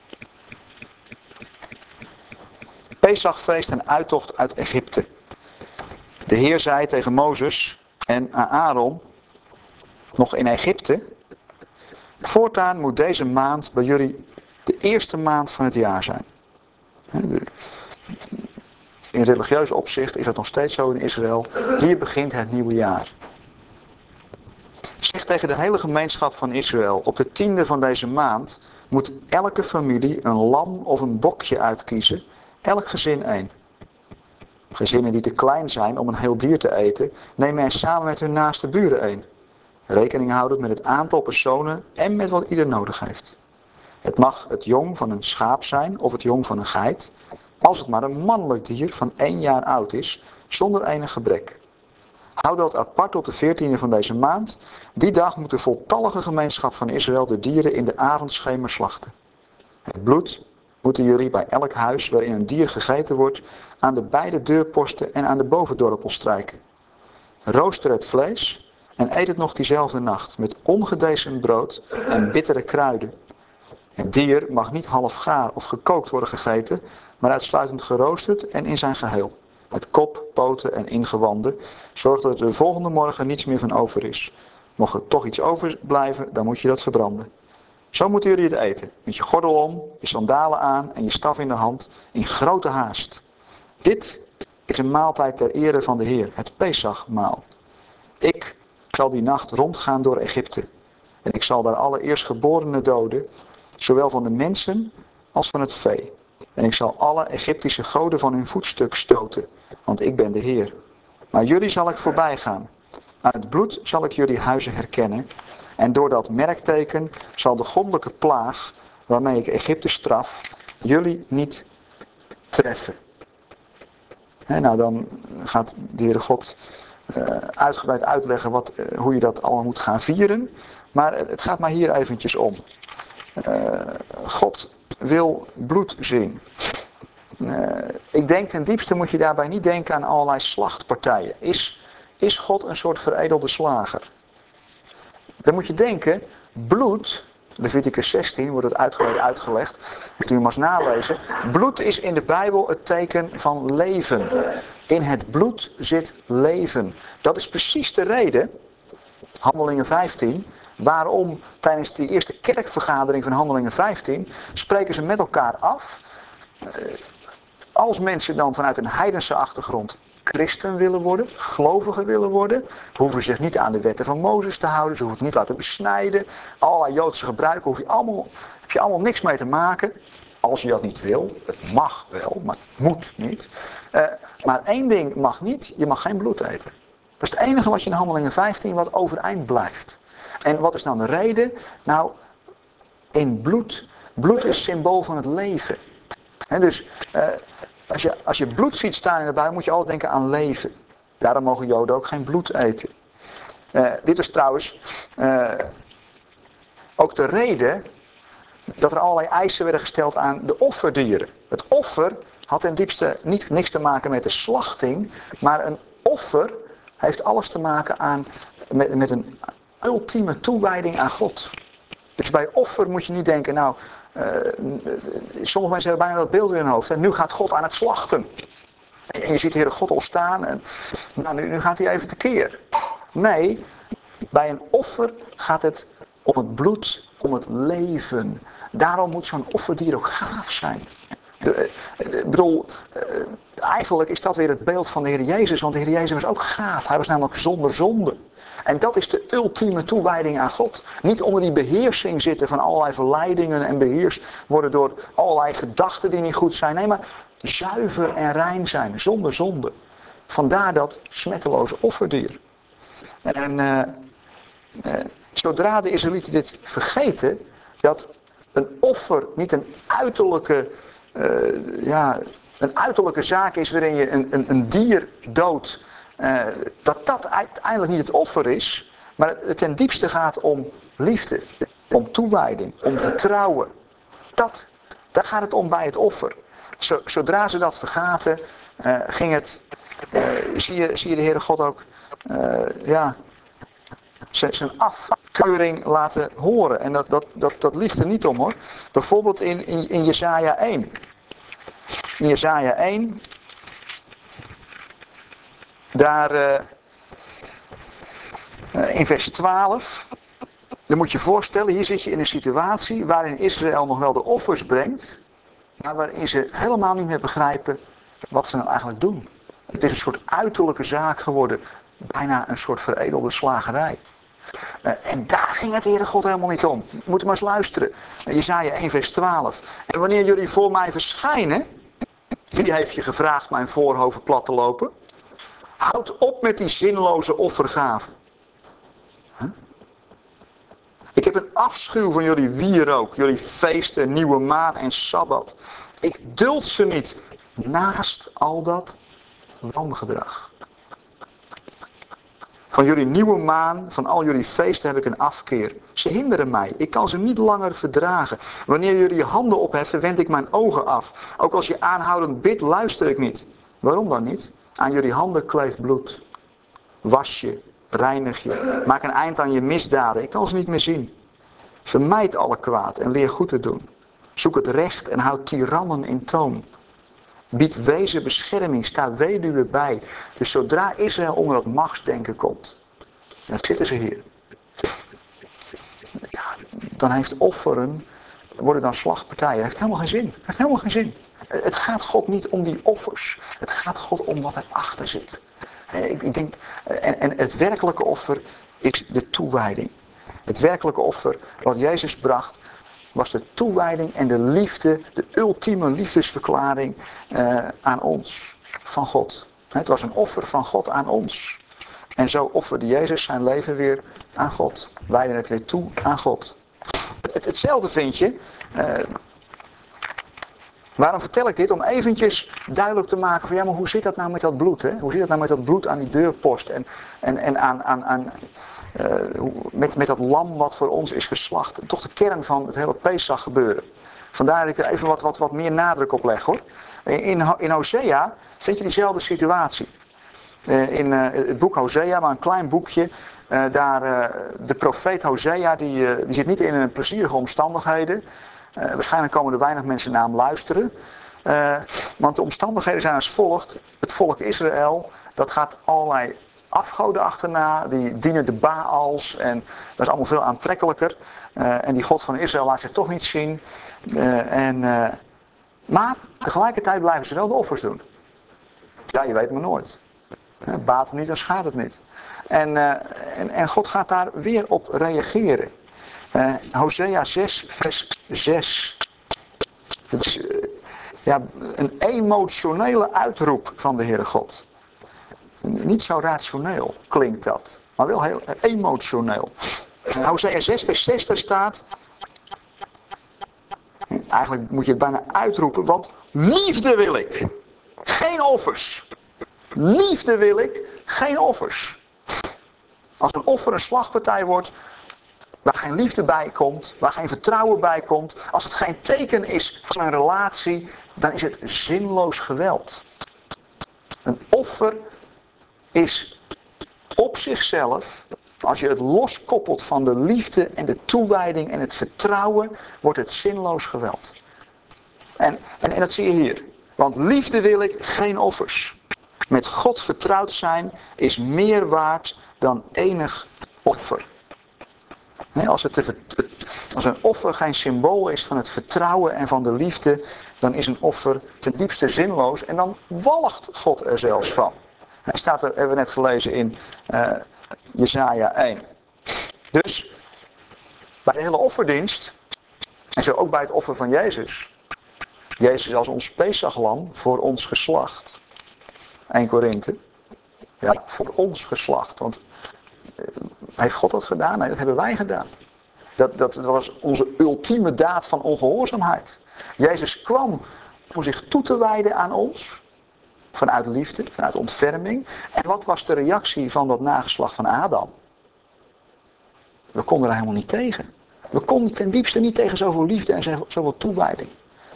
Pesachfeest en uittocht uit Egypte. De Heer zei tegen Mozes en Aaron, nog in Egypte: voortaan moet deze maand bij jullie de eerste maand van het jaar zijn. in religieus opzicht is dat nog steeds zo in Israël. Hier begint het nieuwe jaar. Zeg tegen de hele gemeenschap van Israël, op de 10e van deze maand moet elke familie een lam of een bokje uitkiezen, elk gezin één. Gezinnen die te klein zijn om een heel dier te eten, nemen er samen met hun naaste buren één. Rekening houdend met het aantal personen en met wat ieder nodig heeft. Het mag het jong van een schaap zijn of het jong van een geit, als het maar een mannelijk dier van 1 jaar oud is, zonder enig gebrek. Houd dat apart tot de 14e van deze maand. Die dag moet de voltallige gemeenschap van Israël de dieren in de avondschemer slachten. Het bloed moeten jullie bij elk huis waarin een dier gegeten wordt, aan de beide deurposten en aan de bovendorpel strijken. Rooster het vlees en eet het nog diezelfde nacht, met ongedecemd brood en bittere kruiden. Het dier mag niet half gaar of gekookt worden gegeten, maar uitsluitend geroosterd en in zijn geheel. Met kop, poten en ingewanden. Zorg dat er de volgende morgen niets meer van over is. Mocht er toch iets overblijven, dan moet je dat verbranden. Zo moeten jullie het eten. Met je gordel om, je sandalen aan en je staf in de hand, in grote haast. Dit is een maaltijd ter ere van de Heer, het Pesachmaal. Ik zal die nacht rondgaan door Egypte. En ik zal daar alle eerstgeborenen doden, zowel van de mensen als van het vee. En ik zal alle Egyptische goden van hun voetstuk stoten, want ik ben de Heer. Maar jullie zal ik voorbij gaan. Aan het bloed zal ik jullie huizen herkennen. En door dat merkteken zal de goddelijke plaag, waarmee ik Egypte straf, jullie niet treffen. Nou, dan gaat de Heere God uitgebreid uitleggen hoe je dat allemaal moet gaan vieren. Maar het gaat maar hier eventjes om. God wil bloed zien. Ik denk ten diepste moet je daarbij niet denken aan allerlei slachtpartijen. Is God een soort veredelde slager? Dan moet je denken, bloed, Leviticus 16 wordt het uitgebreid uitgelegd, moet u maar eens nalezen. Bloed is in de Bijbel het teken van leven. In het bloed zit leven. Dat is precies de reden, Handelingen 15, waarom tijdens die eerste kerkvergadering van Handelingen 15 spreken ze met elkaar af. Als mensen dan vanuit een heidense achtergrond christen willen worden, gelovigen willen worden, hoeven zich niet aan de wetten van Mozes te houden, ze hoeven het niet laten besnijden. Allerlei Joodse gebruiken heb je allemaal niks mee te maken. Als je dat niet wil, het mag wel, maar het moet niet. Maar één ding mag niet, je mag geen bloed eten. Dat is het enige wat je in Handelingen 15 wat overeind blijft. En wat is nou de reden? Nou, in bloed is symbool van het leven. Dus als je bloed ziet staan in de Bijbel, moet je altijd denken aan leven. Daarom mogen Joden ook geen bloed eten. Dit is trouwens ook de reden dat er allerlei eisen werden gesteld aan de offerdieren. Het offer had ten diepste niks te maken met de slachting, maar een offer heeft alles te maken met een ultieme toewijding aan God. Dus bij offer moet je niet denken, sommige mensen hebben bijna dat beeld in hun hoofd. En nu gaat God aan het slachten. En je ziet de Heere God al staan en nu gaat hij even tekeer. Nee, bij een offer gaat het om het bloed, om het leven. Daarom moet zo'n offerdier ook gaaf zijn. Eigenlijk is dat weer het beeld van de Heer Jezus, want de Heer Jezus was ook gaaf. Hij was namelijk zonder zonde. En dat is de ultieme toewijding aan God. Niet onder die beheersing zitten van allerlei verleidingen en beheers worden door allerlei gedachten die niet goed zijn. Nee, maar zuiver en rein zijn, zonder zonde. Vandaar dat smetteloze offerdier. En zodra de Israëlieten dit vergeten, dat een offer niet een uiterlijke zaak is waarin je een dier doodt, dat uiteindelijk niet het offer is, maar het ten diepste gaat om liefde, om toewijding, om vertrouwen. Daar gaat het om bij het offer. Zodra ze dat vergaten, zie je de Heere God ook zijn afkeuring laten horen. En dat ligt er niet om, hoor. Bijvoorbeeld in Jesaja 1. In Jesaja 1, daar in vers 12, dan moet je je voorstellen, hier zit je in een situatie waarin Israël nog wel de offers brengt, maar waarin ze helemaal niet meer begrijpen wat ze nou eigenlijk doen. Het is een soort uiterlijke zaak geworden. Bijna een soort veredelde slagerij. En daar ging het Heere God helemaal niet om. Moet maar eens luisteren. Jesaja 1 vers 12. En wanneer jullie voor mij verschijnen. Wie heeft je gevraagd mijn voorhoofden plat te lopen? Houd op met die zinloze offergaven. Ik heb een afschuw van jullie wierook, jullie feesten, nieuwe maan en sabbat. Ik duld ze niet. Naast al dat wangedrag. Van jullie nieuwe maan, van al jullie feesten heb ik een afkeer. Ze hinderen mij. Ik kan ze niet langer verdragen. Wanneer jullie je handen opheffen, wend ik mijn ogen af. Ook als je aanhoudend bidt, luister ik niet. Waarom dan niet? Aan jullie handen kleeft bloed. Was je, reinig je. Maak een eind aan je misdaden. Ik kan ze niet meer zien. Vermijd alle kwaad en leer goed te doen. Zoek het recht en houd tirannen in toom. Bied wezen bescherming, sta weduwe bij. Dus zodra Israël onder dat machtsdenken komt, en dat zitten ze hier. Ja, dan heeft offeren, worden dan slagpartijen. Dat heeft helemaal geen zin. Het heeft helemaal geen zin. Het gaat God niet om die offers. Het gaat God om wat erachter zit. Ik denk, en het werkelijke offer is de toewijding. Het werkelijke offer wat Jezus bracht, was de toewijding en de liefde, de ultieme liefdesverklaring aan ons, van God. Het was een offer van God aan ons. En zo offerde Jezus zijn leven weer aan God. Wijden het weer toe aan God. Hetzelfde vind je. Waarom vertel ik dit? Om eventjes duidelijk te maken van ja, maar hoe zit dat nou met dat bloed? Hè? Hoe zit dat nou met dat bloed aan die deurpost? En met dat lam wat voor ons is geslacht. Toch de kern van het hele Pesach gebeuren. Vandaar dat ik er even wat meer nadruk op leg hoor. In Hosea vind je diezelfde situatie. In het boek Hosea, maar een klein boekje. De profeet Hosea, die zit niet in een plezierige omstandigheden. Waarschijnlijk komen er weinig mensen naar hem luisteren. Want de omstandigheden zijn als volgt. Het volk Israël, dat gaat allerlei afgoden achterna. Die dienen de Baals. En dat is allemaal veel aantrekkelijker. En die God van Israël laat zich toch niet zien. Maar tegelijkertijd blijven ze wel de offers doen. Ja, je weet maar nooit. Baat het niet, dan schaadt het niet. En God gaat daar weer op reageren. Hosea 6 vers 6. Dat is een emotionele uitroep van de Heere God. Niet zo rationeel klinkt dat. Maar wel heel emotioneel. Hosea 6 vers 6 daar staat. Eigenlijk moet je het bijna uitroepen. Want liefde wil ik. Geen offers. Liefde wil ik. Geen offers. Als een offer een slagpartij wordt. Waar geen liefde bij komt. Waar geen vertrouwen bij komt. Als het geen teken is van een relatie. Dan is het zinloos geweld. Een offer is op zichzelf. Als je het loskoppelt van de liefde en de toewijding en het vertrouwen. Wordt het zinloos geweld. En dat zie je hier. Want liefde wil ik, geen offers. Met God vertrouwd zijn is meer waard dan enig offer. Als een offer geen symbool is van het vertrouwen en van de liefde, dan is een offer ten diepste zinloos en dan walgt God er zelfs van. Hij staat er, hebben we net gelezen in Jesaja 1. Dus bij de hele offerdienst, en zo ook bij het offer van Jezus. Jezus als ons Pesachlam voor ons geslacht. 1 Korinthe. Ja, voor ons geslacht. Want heeft God dat gedaan? Nee, dat hebben wij gedaan. Dat was onze ultieme daad van ongehoorzaamheid. Jezus kwam om zich toe te wijden aan ons. Vanuit liefde, vanuit ontferming. En wat was de reactie van dat nageslacht van Adam? We konden er helemaal niet tegen. We konden ten diepste niet tegen zoveel liefde en zoveel toewijding.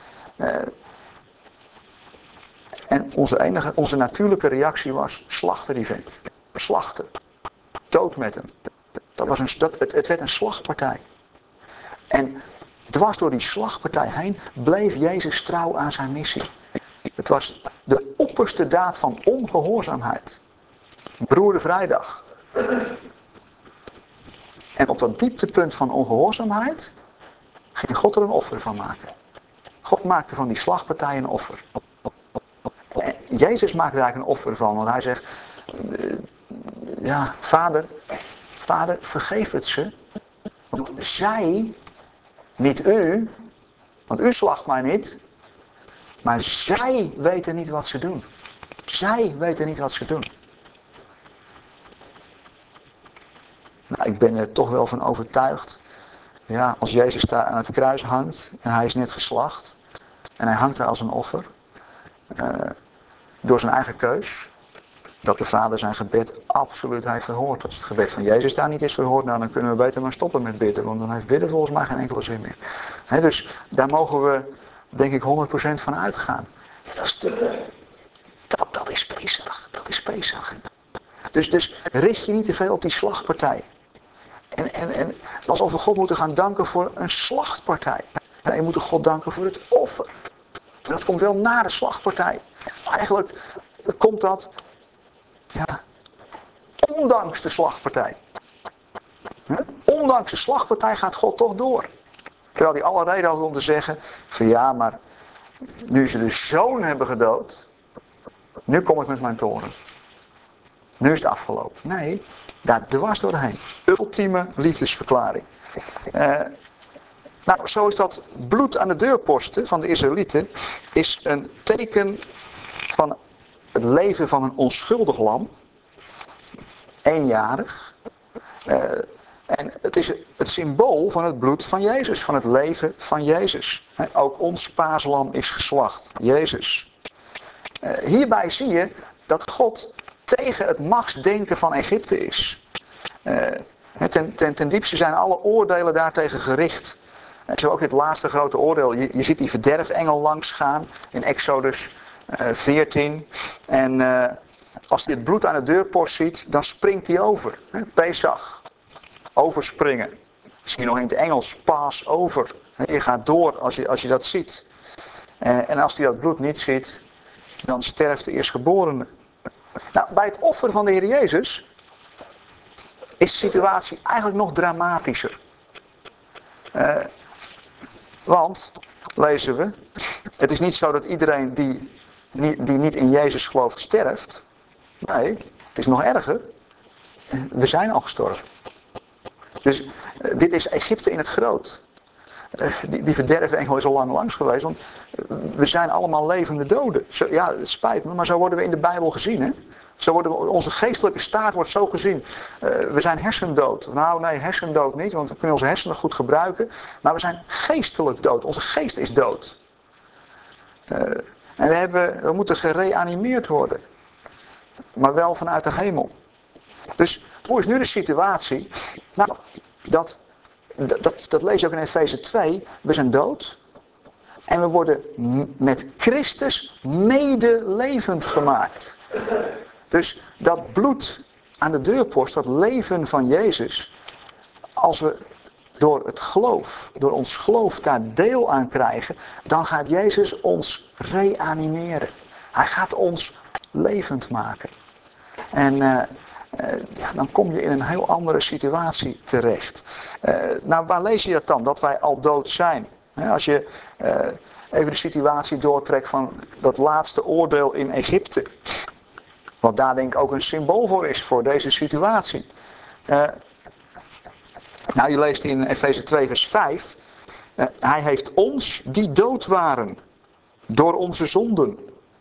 En onze natuurlijke reactie was, slachten die vent. Slachten. Dood met hem. Het werd een slagpartij. En dwars door die slagpartij heen bleef Jezus trouw aan zijn missie. Het was de opperste daad van ongehoorzaamheid. Beroerde vrijdag. En op dat dieptepunt van ongehoorzaamheid ging God er een offer van maken. God maakte van die slagpartij een offer. Jezus maakt er eigenlijk een offer van. Want hij zegt, ja, vader, vergeef het ze. Want zij, niet u, want u slacht mij niet. Maar zij weten niet wat ze doen. Zij weten niet wat ze doen. Nou, ik ben er toch wel van overtuigd. Ja, als Jezus daar aan het kruis hangt en hij is net geslacht. En hij hangt daar als een offer. Door zijn eigen keus. Dat de Vader zijn gebed absoluut heeft verhoord. Als het gebed van Jezus daar niet is verhoord, nou, dan kunnen we beter maar stoppen met bidden. Want dan heeft bidden volgens mij geen enkele zin meer. Dus daar mogen we, denk ik, 100% van uitgaan. Ja, dat is Pesach. Dat is Pesach. Dus richt je niet te veel op die slachtpartij. En alsof we God moeten gaan danken voor een slachtpartij. Nee, je moet God danken voor het offer. En dat komt wel na de slachtpartij. Maar eigenlijk komt dat, ja, ondanks de slachtpartij. Ondanks de slachtpartij gaat God toch door. Terwijl hij alle reden had om te zeggen, van ja, maar nu ze de zoon hebben gedood, nu kom ik met mijn toren. Nu is het afgelopen. Nee, daar dwars doorheen. Ultieme liefdesverklaring. Nou, zo is dat bloed aan de deurposten van de Israëlieten is een teken van het leven van een onschuldig lam. Eenjarig. En het is het symbool van het bloed van Jezus, van het leven van Jezus. Ook ons paaslam is geslacht, Jezus. Hierbij zie je dat God tegen het machtsdenken van Egypte is. Ten diepste zijn alle oordelen daartegen gericht. En zo ook dit laatste grote oordeel. Je ziet die verderfengel langs gaan in Exodus 14. En als hij het bloed aan de deurpost ziet, dan springt hij over. Pesach. Overspringen. Misschien nog in het Engels, pass over. Je gaat door als je dat ziet. En als hij dat bloed niet ziet, dan sterft de eerstgeborene. Nou, bij het offer van de Heer Jezus is de situatie eigenlijk nog dramatischer. Want, lezen we, het is niet zo dat iedereen die niet in Jezus gelooft sterft. Nee, het is nog erger. We zijn al gestorven. Dus dit is Egypte in het groot. Die verderfengel is al lang langs geweest, want we zijn allemaal levende doden. Ja, het spijt me, maar zo worden we in de Bijbel gezien. Hè? Onze geestelijke staat wordt zo gezien. We zijn hersendood. Nou nee, hersendood niet, want we kunnen onze hersenen goed gebruiken. Maar we zijn geestelijk dood. Onze geest is dood. En we moeten gereanimeerd worden. Maar wel vanuit de hemel. Dus hoe is nu de situatie? Nou, dat lees je ook in Efeze 2. We zijn dood. En we worden met Christus medelevend gemaakt. Dus dat bloed aan de deurpost, dat leven van Jezus. Als we door ons geloof daar deel aan krijgen. Dan gaat Jezus ons reanimeren. Hij gaat ons levend maken. En dan kom je in een heel andere situatie terecht. Nou, waar lees je dat dan? Dat wij al dood zijn. Als je even de situatie doortrekt van dat laatste oordeel in Egypte. Wat daar denk ik ook een symbool voor is, voor deze situatie. Nou, je leest in Efeze 2 vers 5. Hij heeft ons die dood waren door onze zonden.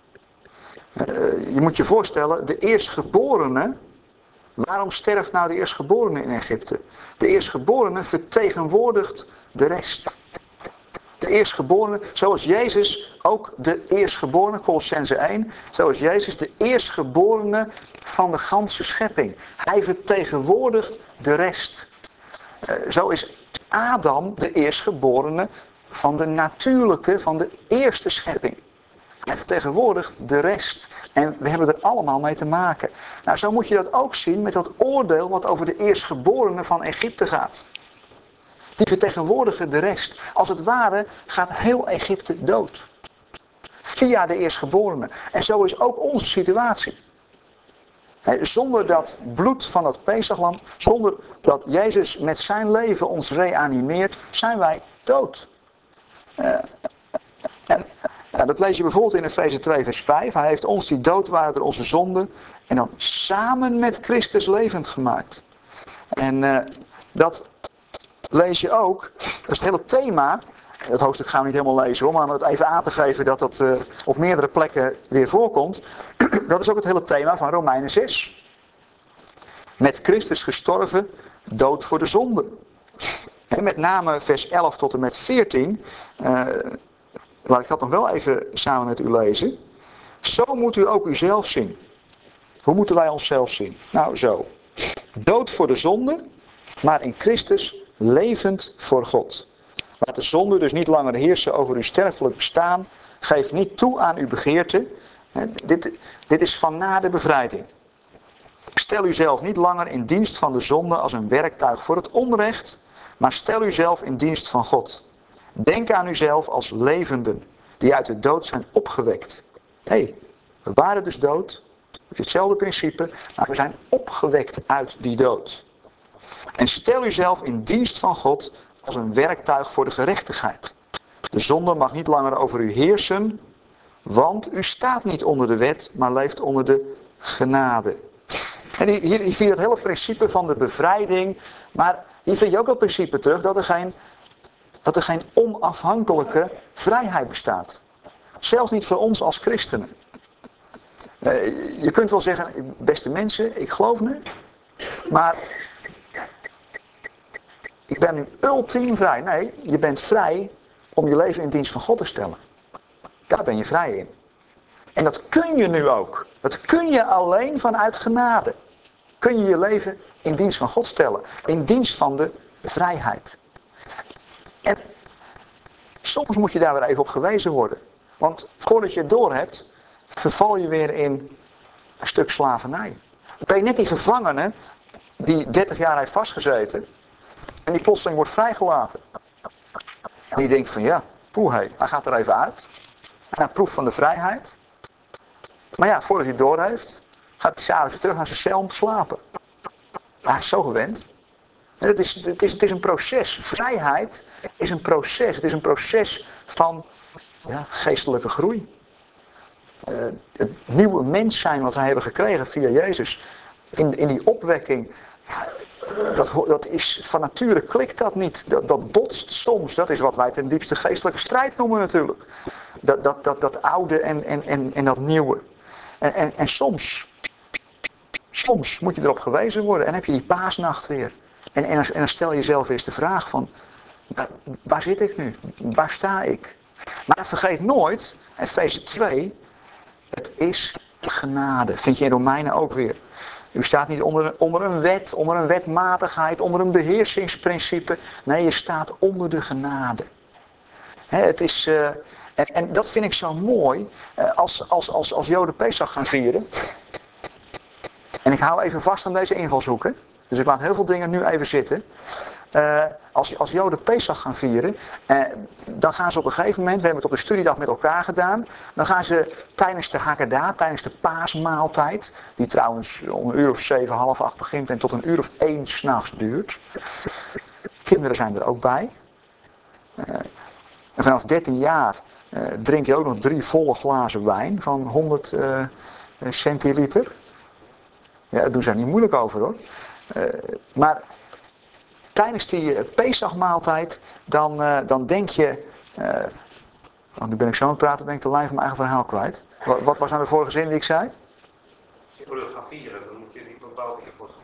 Je moet je voorstellen, de eerstgeborene. Waarom sterft nou de eerstgeborene in Egypte? De eerstgeborene vertegenwoordigt de rest. De eerstgeborene, zoals Jezus ook de eerstgeborene, Colossenzen 1, zoals Jezus de eerstgeborene van de ganse schepping. Hij vertegenwoordigt de rest. Zo is Adam de eerstgeborene van de natuurlijke, van de eerste schepping. Hij vertegenwoordigt de rest. En we hebben er allemaal mee te maken. Nou, zo moet je dat ook zien met dat oordeel wat over de eerstgeborenen van Egypte gaat. Die vertegenwoordigen de rest. Als het ware gaat heel Egypte dood. Via de eerstgeborenen. En zo is ook onze situatie. Zonder dat bloed van het Pesachlam, zonder dat Jezus met zijn leven ons reanimeert, zijn wij dood. Ja, dat lees je bijvoorbeeld in Efeze 2 vers 5. Hij heeft ons die dood waren door onze zonden en dan samen met Christus levend gemaakt. En dat lees je ook, dat is het hele thema. Het hoofdstuk gaan we niet helemaal lezen hoor, maar om het even aan te geven dat dat op meerdere plekken weer voorkomt. Dat is ook het hele thema van Romeinen 6. Met Christus gestorven, dood voor de zonde. En met name vers 11 tot en met 14, laat ik dat nog wel even samen met u lezen. Zo moet u ook uzelf zien. Hoe moeten wij onszelf zien? Nou zo. Dood voor de zonde, maar in Christus levend voor God. Laat de zonde dus niet langer heersen over uw sterfelijk bestaan. Geef niet toe aan uw begeerte. Dit is van na de bevrijding. Stel uzelf niet langer in dienst van de zonde als een werktuig voor het onrecht, maar stel uzelf in dienst van God. Denk aan uzelf als levenden die uit de dood zijn opgewekt. Hé, we waren dus dood. Het is hetzelfde principe, maar we zijn opgewekt uit die dood. En stel uzelf in dienst van God als een werktuig voor de gerechtigheid. De zonde mag niet langer over u heersen, want u staat niet onder de wet, maar leeft onder de genade. En hier vind je het hele principe van de bevrijding, maar hier vind je ook het principe terug dat er geen onafhankelijke vrijheid bestaat. Zelfs niet voor ons als christenen. Je kunt wel zeggen, beste mensen, ik geloof nu, maar ik ben nu ultiem vrij. Nee, je bent vrij om je leven in dienst van God te stellen. Daar ben je vrij in. En dat kun je nu ook. Dat kun je alleen vanuit genade. Kun je je leven in dienst van God stellen. In dienst van de vrijheid. En soms moet je daar weer even op gewezen worden. Want voordat je het doorhebt, verval je weer in een stuk slavernij. Ben je net die gevangene die 30 jaar heeft vastgezeten. En die plotseling wordt vrijgelaten. En die denkt van ja, hij gaat er even uit. En hij proeft van de vrijheid. Maar ja, voordat hij het doorheeft, gaat hij s'avonds weer terug naar zijn cel om te slapen. Hij is zo gewend. En het is een proces. Vrijheid is een proces. Het is een proces van geestelijke groei. Het nieuwe mens zijn wat wij hebben gekregen via Jezus. In die opwekking. Dat is, van nature klikt dat niet. Dat botst soms. Dat is wat wij ten diepste geestelijke strijd noemen natuurlijk. Dat oude en dat nieuwe. En soms moet je erop gewezen worden. En heb je die paasnacht weer. En dan stel je jezelf eens de vraag van, waar zit ik nu? Waar sta ik? Maar vergeet nooit, Efeze 2, het is genade. Vind je in Romeinen ook weer. U staat niet onder een wet, onder een wetmatigheid, onder een beheersingsprincipe. Nee, je staat onder de genade. Het is, en dat vind ik zo mooi als Joden Pesach gaan vieren. En ik hou even vast aan deze invalshoek. Dus ik laat heel veel dingen nu even zitten. Als Joden Pesach gaan vieren, dan gaan ze op een gegeven moment, we hebben het op de studiedag met elkaar gedaan, dan gaan ze tijdens de Haggadah, tijdens de paasmaaltijd, die trouwens om een uur of 7, half 8 begint en tot een uur of 1 s'nachts duurt. Kinderen zijn er ook bij. En vanaf 13 jaar drink je ook nog 3 volle glazen wijn van 100 centiliter. Ja, daar doen ze niet moeilijk over hoor. Maar tijdens die Pesachmaaltijd, dan denk je... want nu ben ik zo aan het praten, ben ik de lijn van mijn eigen verhaal kwijt. Wat was nou de vorige zin die ik zei? Je moet het gaan vieren, dan moet je niet bepaald in voor.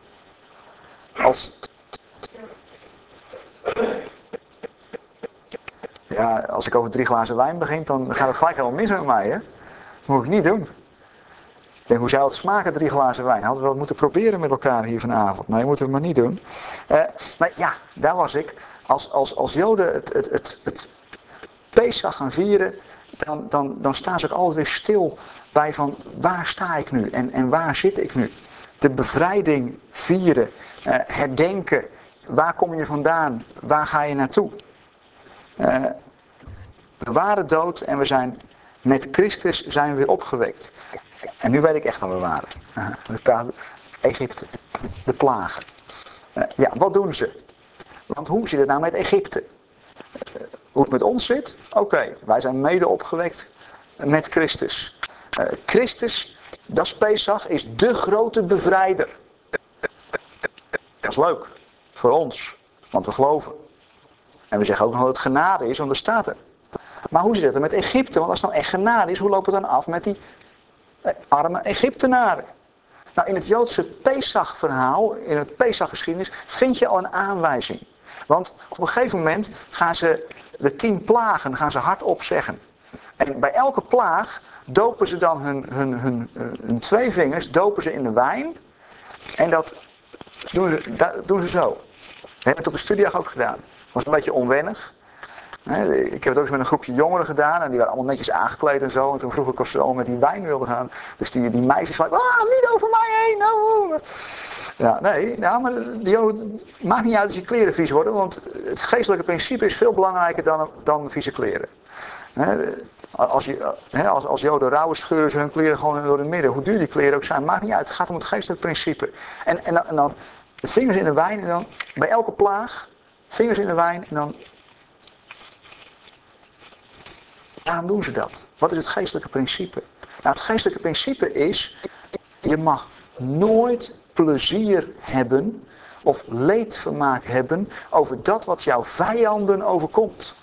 Als ik over 3 glazen wijn begin, dan gaat het gelijk helemaal mis met mij. Hè? Dat moet ik niet doen. Ik denk, hoe zou het smaken, 3 glazen wijn? Hadden we wel moeten proberen met elkaar hier vanavond. Nee, moeten we maar niet doen. Maar ja, daar was ik. Als Joden het Pesach gaan vieren, dan staan ze ook altijd weer stil bij van, waar sta ik nu en waar zit ik nu? De bevrijding vieren, herdenken. Waar kom je vandaan? Waar ga je naartoe? We waren dood en we zijn met Christus zijn we weer opgewekt. En nu weet ik echt waar we waren. Egypte, de plagen. Wat doen ze? Want hoe zit het nou met Egypte? Hoe het met ons zit? Oké, wij zijn mede opgewekt met Christus. Christus, dat is Pesach, is de grote bevrijder. Dat is leuk. Voor ons. Want we geloven. En we zeggen ook nog dat het genade is, want dat staat er. Maar hoe zit het dan met Egypte? Want als het nou echt genade is, hoe loopt het dan af met die arme Egyptenaren? Nou, in het Joodse Pesach-verhaal, in het Pesach-geschiedenis, vind je al een aanwijzing. Want op een gegeven moment gaan ze de 10 plagen hardop zeggen. En bij elke plaag dopen ze dan hun 2 vingers dopen ze in de wijn. En dat doen ze zo. We hebben het op de studiedag ook gedaan. Dat was een beetje onwennig. Ik heb het ook eens met een groepje jongeren gedaan. En die waren allemaal netjes aangekleed en zo. En toen vroeg ik of ze allemaal met die wijn wilden gaan. Dus die meisjes van, niet over mij heen. Nou. Ja, nee, nou, maar het maakt niet uit dat je kleren vies worden. Want het geestelijke principe is veel belangrijker dan vieze kleren. Als Joden rouwen, scheuren ze hun kleren gewoon door het midden. Hoe duur die kleren ook zijn, maakt niet uit. Het gaat om het geestelijk principe. En dan de vingers in de wijn. En dan bij elke plaag, vingers in de wijn. En dan... Waarom doen ze dat? Wat is het geestelijke principe? Nou, het geestelijke principe is, je mag nooit plezier hebben of leedvermaak hebben over dat wat jouw vijanden overkomt.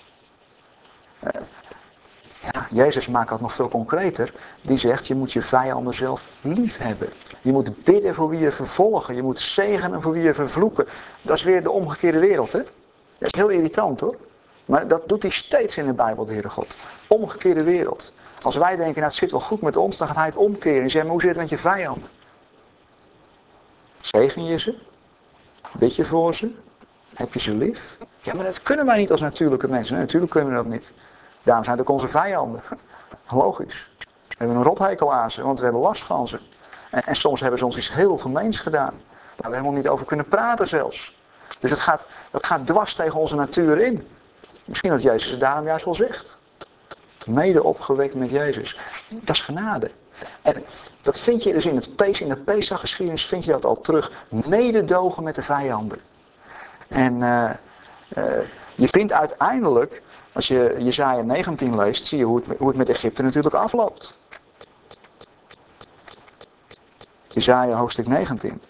Jezus maakt dat nog veel concreter. Die zegt, je moet je vijanden zelf lief hebben. Je moet bidden voor wie je vervolgen. Je moet zegenen voor wie je vervloeken. Dat is weer de omgekeerde wereld, hè? Dat is heel irritant, hoor. Maar dat doet hij steeds in de Bijbel, de Heere God. Omgekeerde wereld. Als wij denken, nou het zit wel goed met ons, dan gaat hij het omkeren. En zegt, maar hoe zit het met je vijanden? Zegen je ze? Bid je voor ze? Heb je ze lief? Ja, maar dat kunnen wij niet als natuurlijke mensen. Nee, natuurlijk kunnen we dat niet. Daarom zijn het ook onze vijanden. Logisch. We hebben een rothekel aan ze, want we hebben last van ze. En soms hebben ze ons iets heel gemeens gedaan. Waar we helemaal niet over kunnen praten zelfs. Dus dat gaat dwars tegen onze natuur in. Misschien dat Jezus het daarom juist wel zegt. Mede opgewekt met Jezus. Dat is genade. En dat vind je dus in de Pesach-geschiedenis vind je dat al terug. Mededogen met de vijanden. En je vindt uiteindelijk, als je Jesaja 19 leest, zie je hoe het met Egypte natuurlijk afloopt. Jesaja hoofdstuk 19.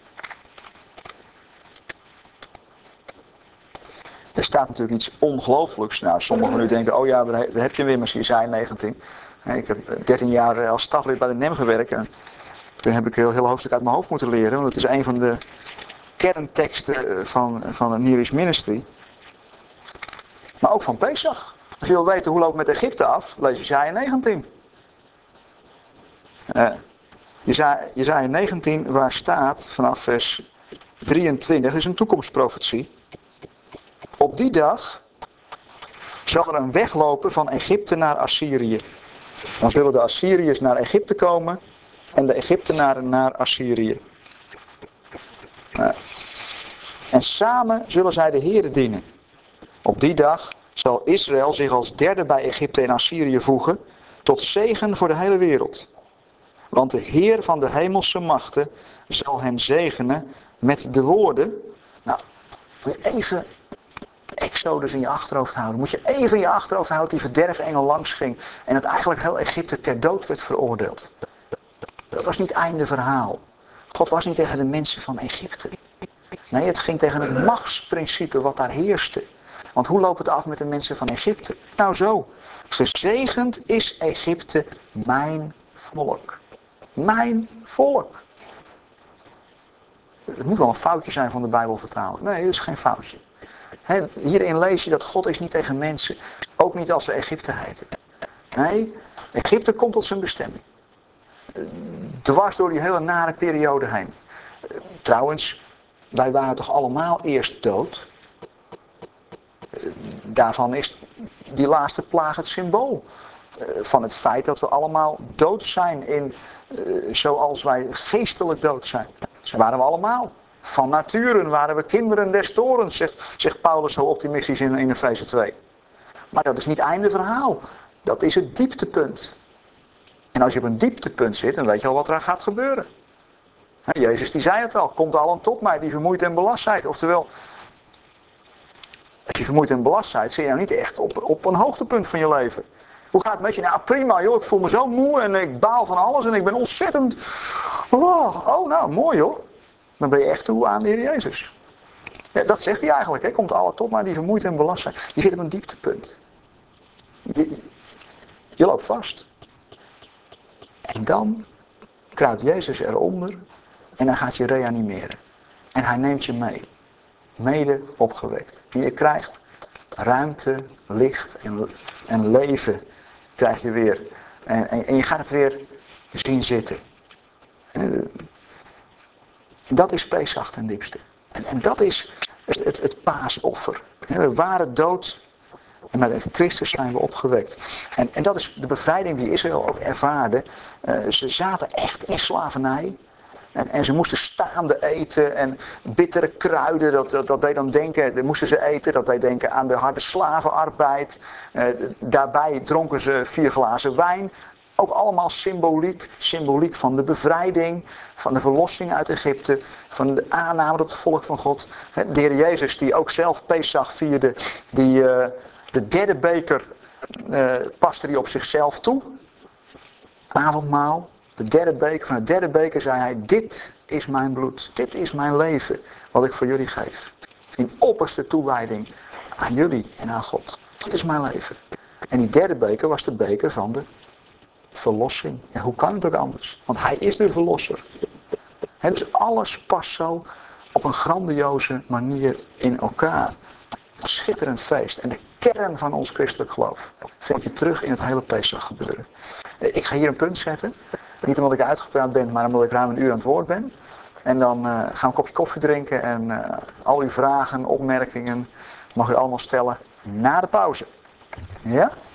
Er staat natuurlijk iets ongelooflijks. Nou, sommigen van u denken, oh ja, daar heb je weer met Jesaja 19. Ik heb 13 jaar als staflid bij de NEM gewerkt. En toen heb ik een heel hoofdstuk uit mijn hoofd moeten leren. Want het is een van de kernteksten van het Near East Ministry. Maar ook van Pesach. Als je wil weten hoe loopt het met Egypte af, lees Jesaja 19. Jesaja 19, waar staat vanaf vers 23, is een toekomstprofetie. Op die dag zal er een weg lopen van Egypte naar Assyrië. Dan zullen de Assyriërs naar Egypte komen en de Egyptenaren naar Assyrië. En samen zullen zij de Here dienen. Op die dag zal Israël zich als derde bij Egypte en Assyrië voegen, tot zegen voor de hele wereld. Want de Heer van de hemelse machten zal hen zegenen met de woorden. Nou, moet je even Exodus in je achterhoofd houden. Moet je even in je achterhoofd houden die verderfengel langs ging. En dat eigenlijk heel Egypte ter dood werd veroordeeld. Dat was niet het einde verhaal. God was niet tegen de mensen van Egypte. Nee, het ging tegen het machtsprincipe wat daar heerste. Want hoe loopt het af met de mensen van Egypte? Nou zo. Gezegend is Egypte mijn volk. Mijn volk. Het moet wel een foutje zijn van de Bijbelvertaling. Nee, dat is geen foutje. Hierin lees je dat God is niet tegen mensen. Ook niet als ze Egypte heten. Nee, Egypte komt tot zijn bestemming. Dwars door die hele nare periode heen. Trouwens, wij waren toch allemaal eerst dood. Daarvan is die laatste plaag het symbool. Van het feit dat we allemaal dood zijn in zoals wij geestelijk dood zijn. Dat waren we allemaal. Van nature waren we kinderen des torens, zegt Paulus zo optimistisch in Efeze 2. Maar dat is niet het einde verhaal. Dat is het dieptepunt. En als je op een dieptepunt zit, dan weet je al wat er gaat gebeuren. Jezus die zei het al, komt allen tot mij die vermoeid en belast zijn. Oftewel, Als je vermoeid en belast bent, zit je nou niet echt op een hoogtepunt van je leven. Hoe gaat het met je? Nou prima joh, ik voel me zo moe en ik baal van alles en ik ben ontzettend... Oh nou mooi hoor. Dan ben je echt toe aan de Heer Jezus. Ja, dat zegt hij eigenlijk. Hè. Komt alle tot mij die vermoeid en belast zijn. Je zit op een dieptepunt. Je loopt vast. En dan kruipt Jezus eronder en hij gaat je reanimeren. En hij neemt je mee. Mede opgewekt. En je krijgt ruimte, licht en leven krijg je weer. En je gaat het weer zien zitten. En dat is Pesach ten diepste. En dat is het paasoffer. We waren dood en met Christus zijn we opgewekt. En dat is de bevrijding die Israël ook ervaarde. Ze zaten echt in slavernij. En ze moesten staande eten en bittere kruiden, dat deed dan denken, dat moesten ze eten, dat deed denken aan de harde slavenarbeid. Daarbij dronken ze 4 glazen wijn. Ook allemaal symboliek van de bevrijding, van de verlossing uit Egypte, van de aanname tot het volk van God. De Heer Jezus, die ook zelf Pesach vierde, de derde beker paste hij op zichzelf toe. Avondmaal, de derde beker, van de derde beker zei hij, dit is mijn bloed, dit is mijn leven, wat ik voor jullie geef. In opperste toewijding aan jullie en aan God. Dit is mijn leven. En die derde beker was de beker van de verlossing. En hoe kan het ook anders? Want hij is de verlosser. En dus alles past zo op een grandioze manier in elkaar. Een schitterend feest. En de kern van ons christelijk geloof vind je terug in het hele Pesach gebeuren. Ik ga hier een punt zetten. Niet omdat ik uitgepraat ben, maar omdat ik ruim een uur aan het woord ben. En dan gaan we een kopje koffie drinken. En al uw vragen, opmerkingen mag u allemaal stellen na de pauze. Ja?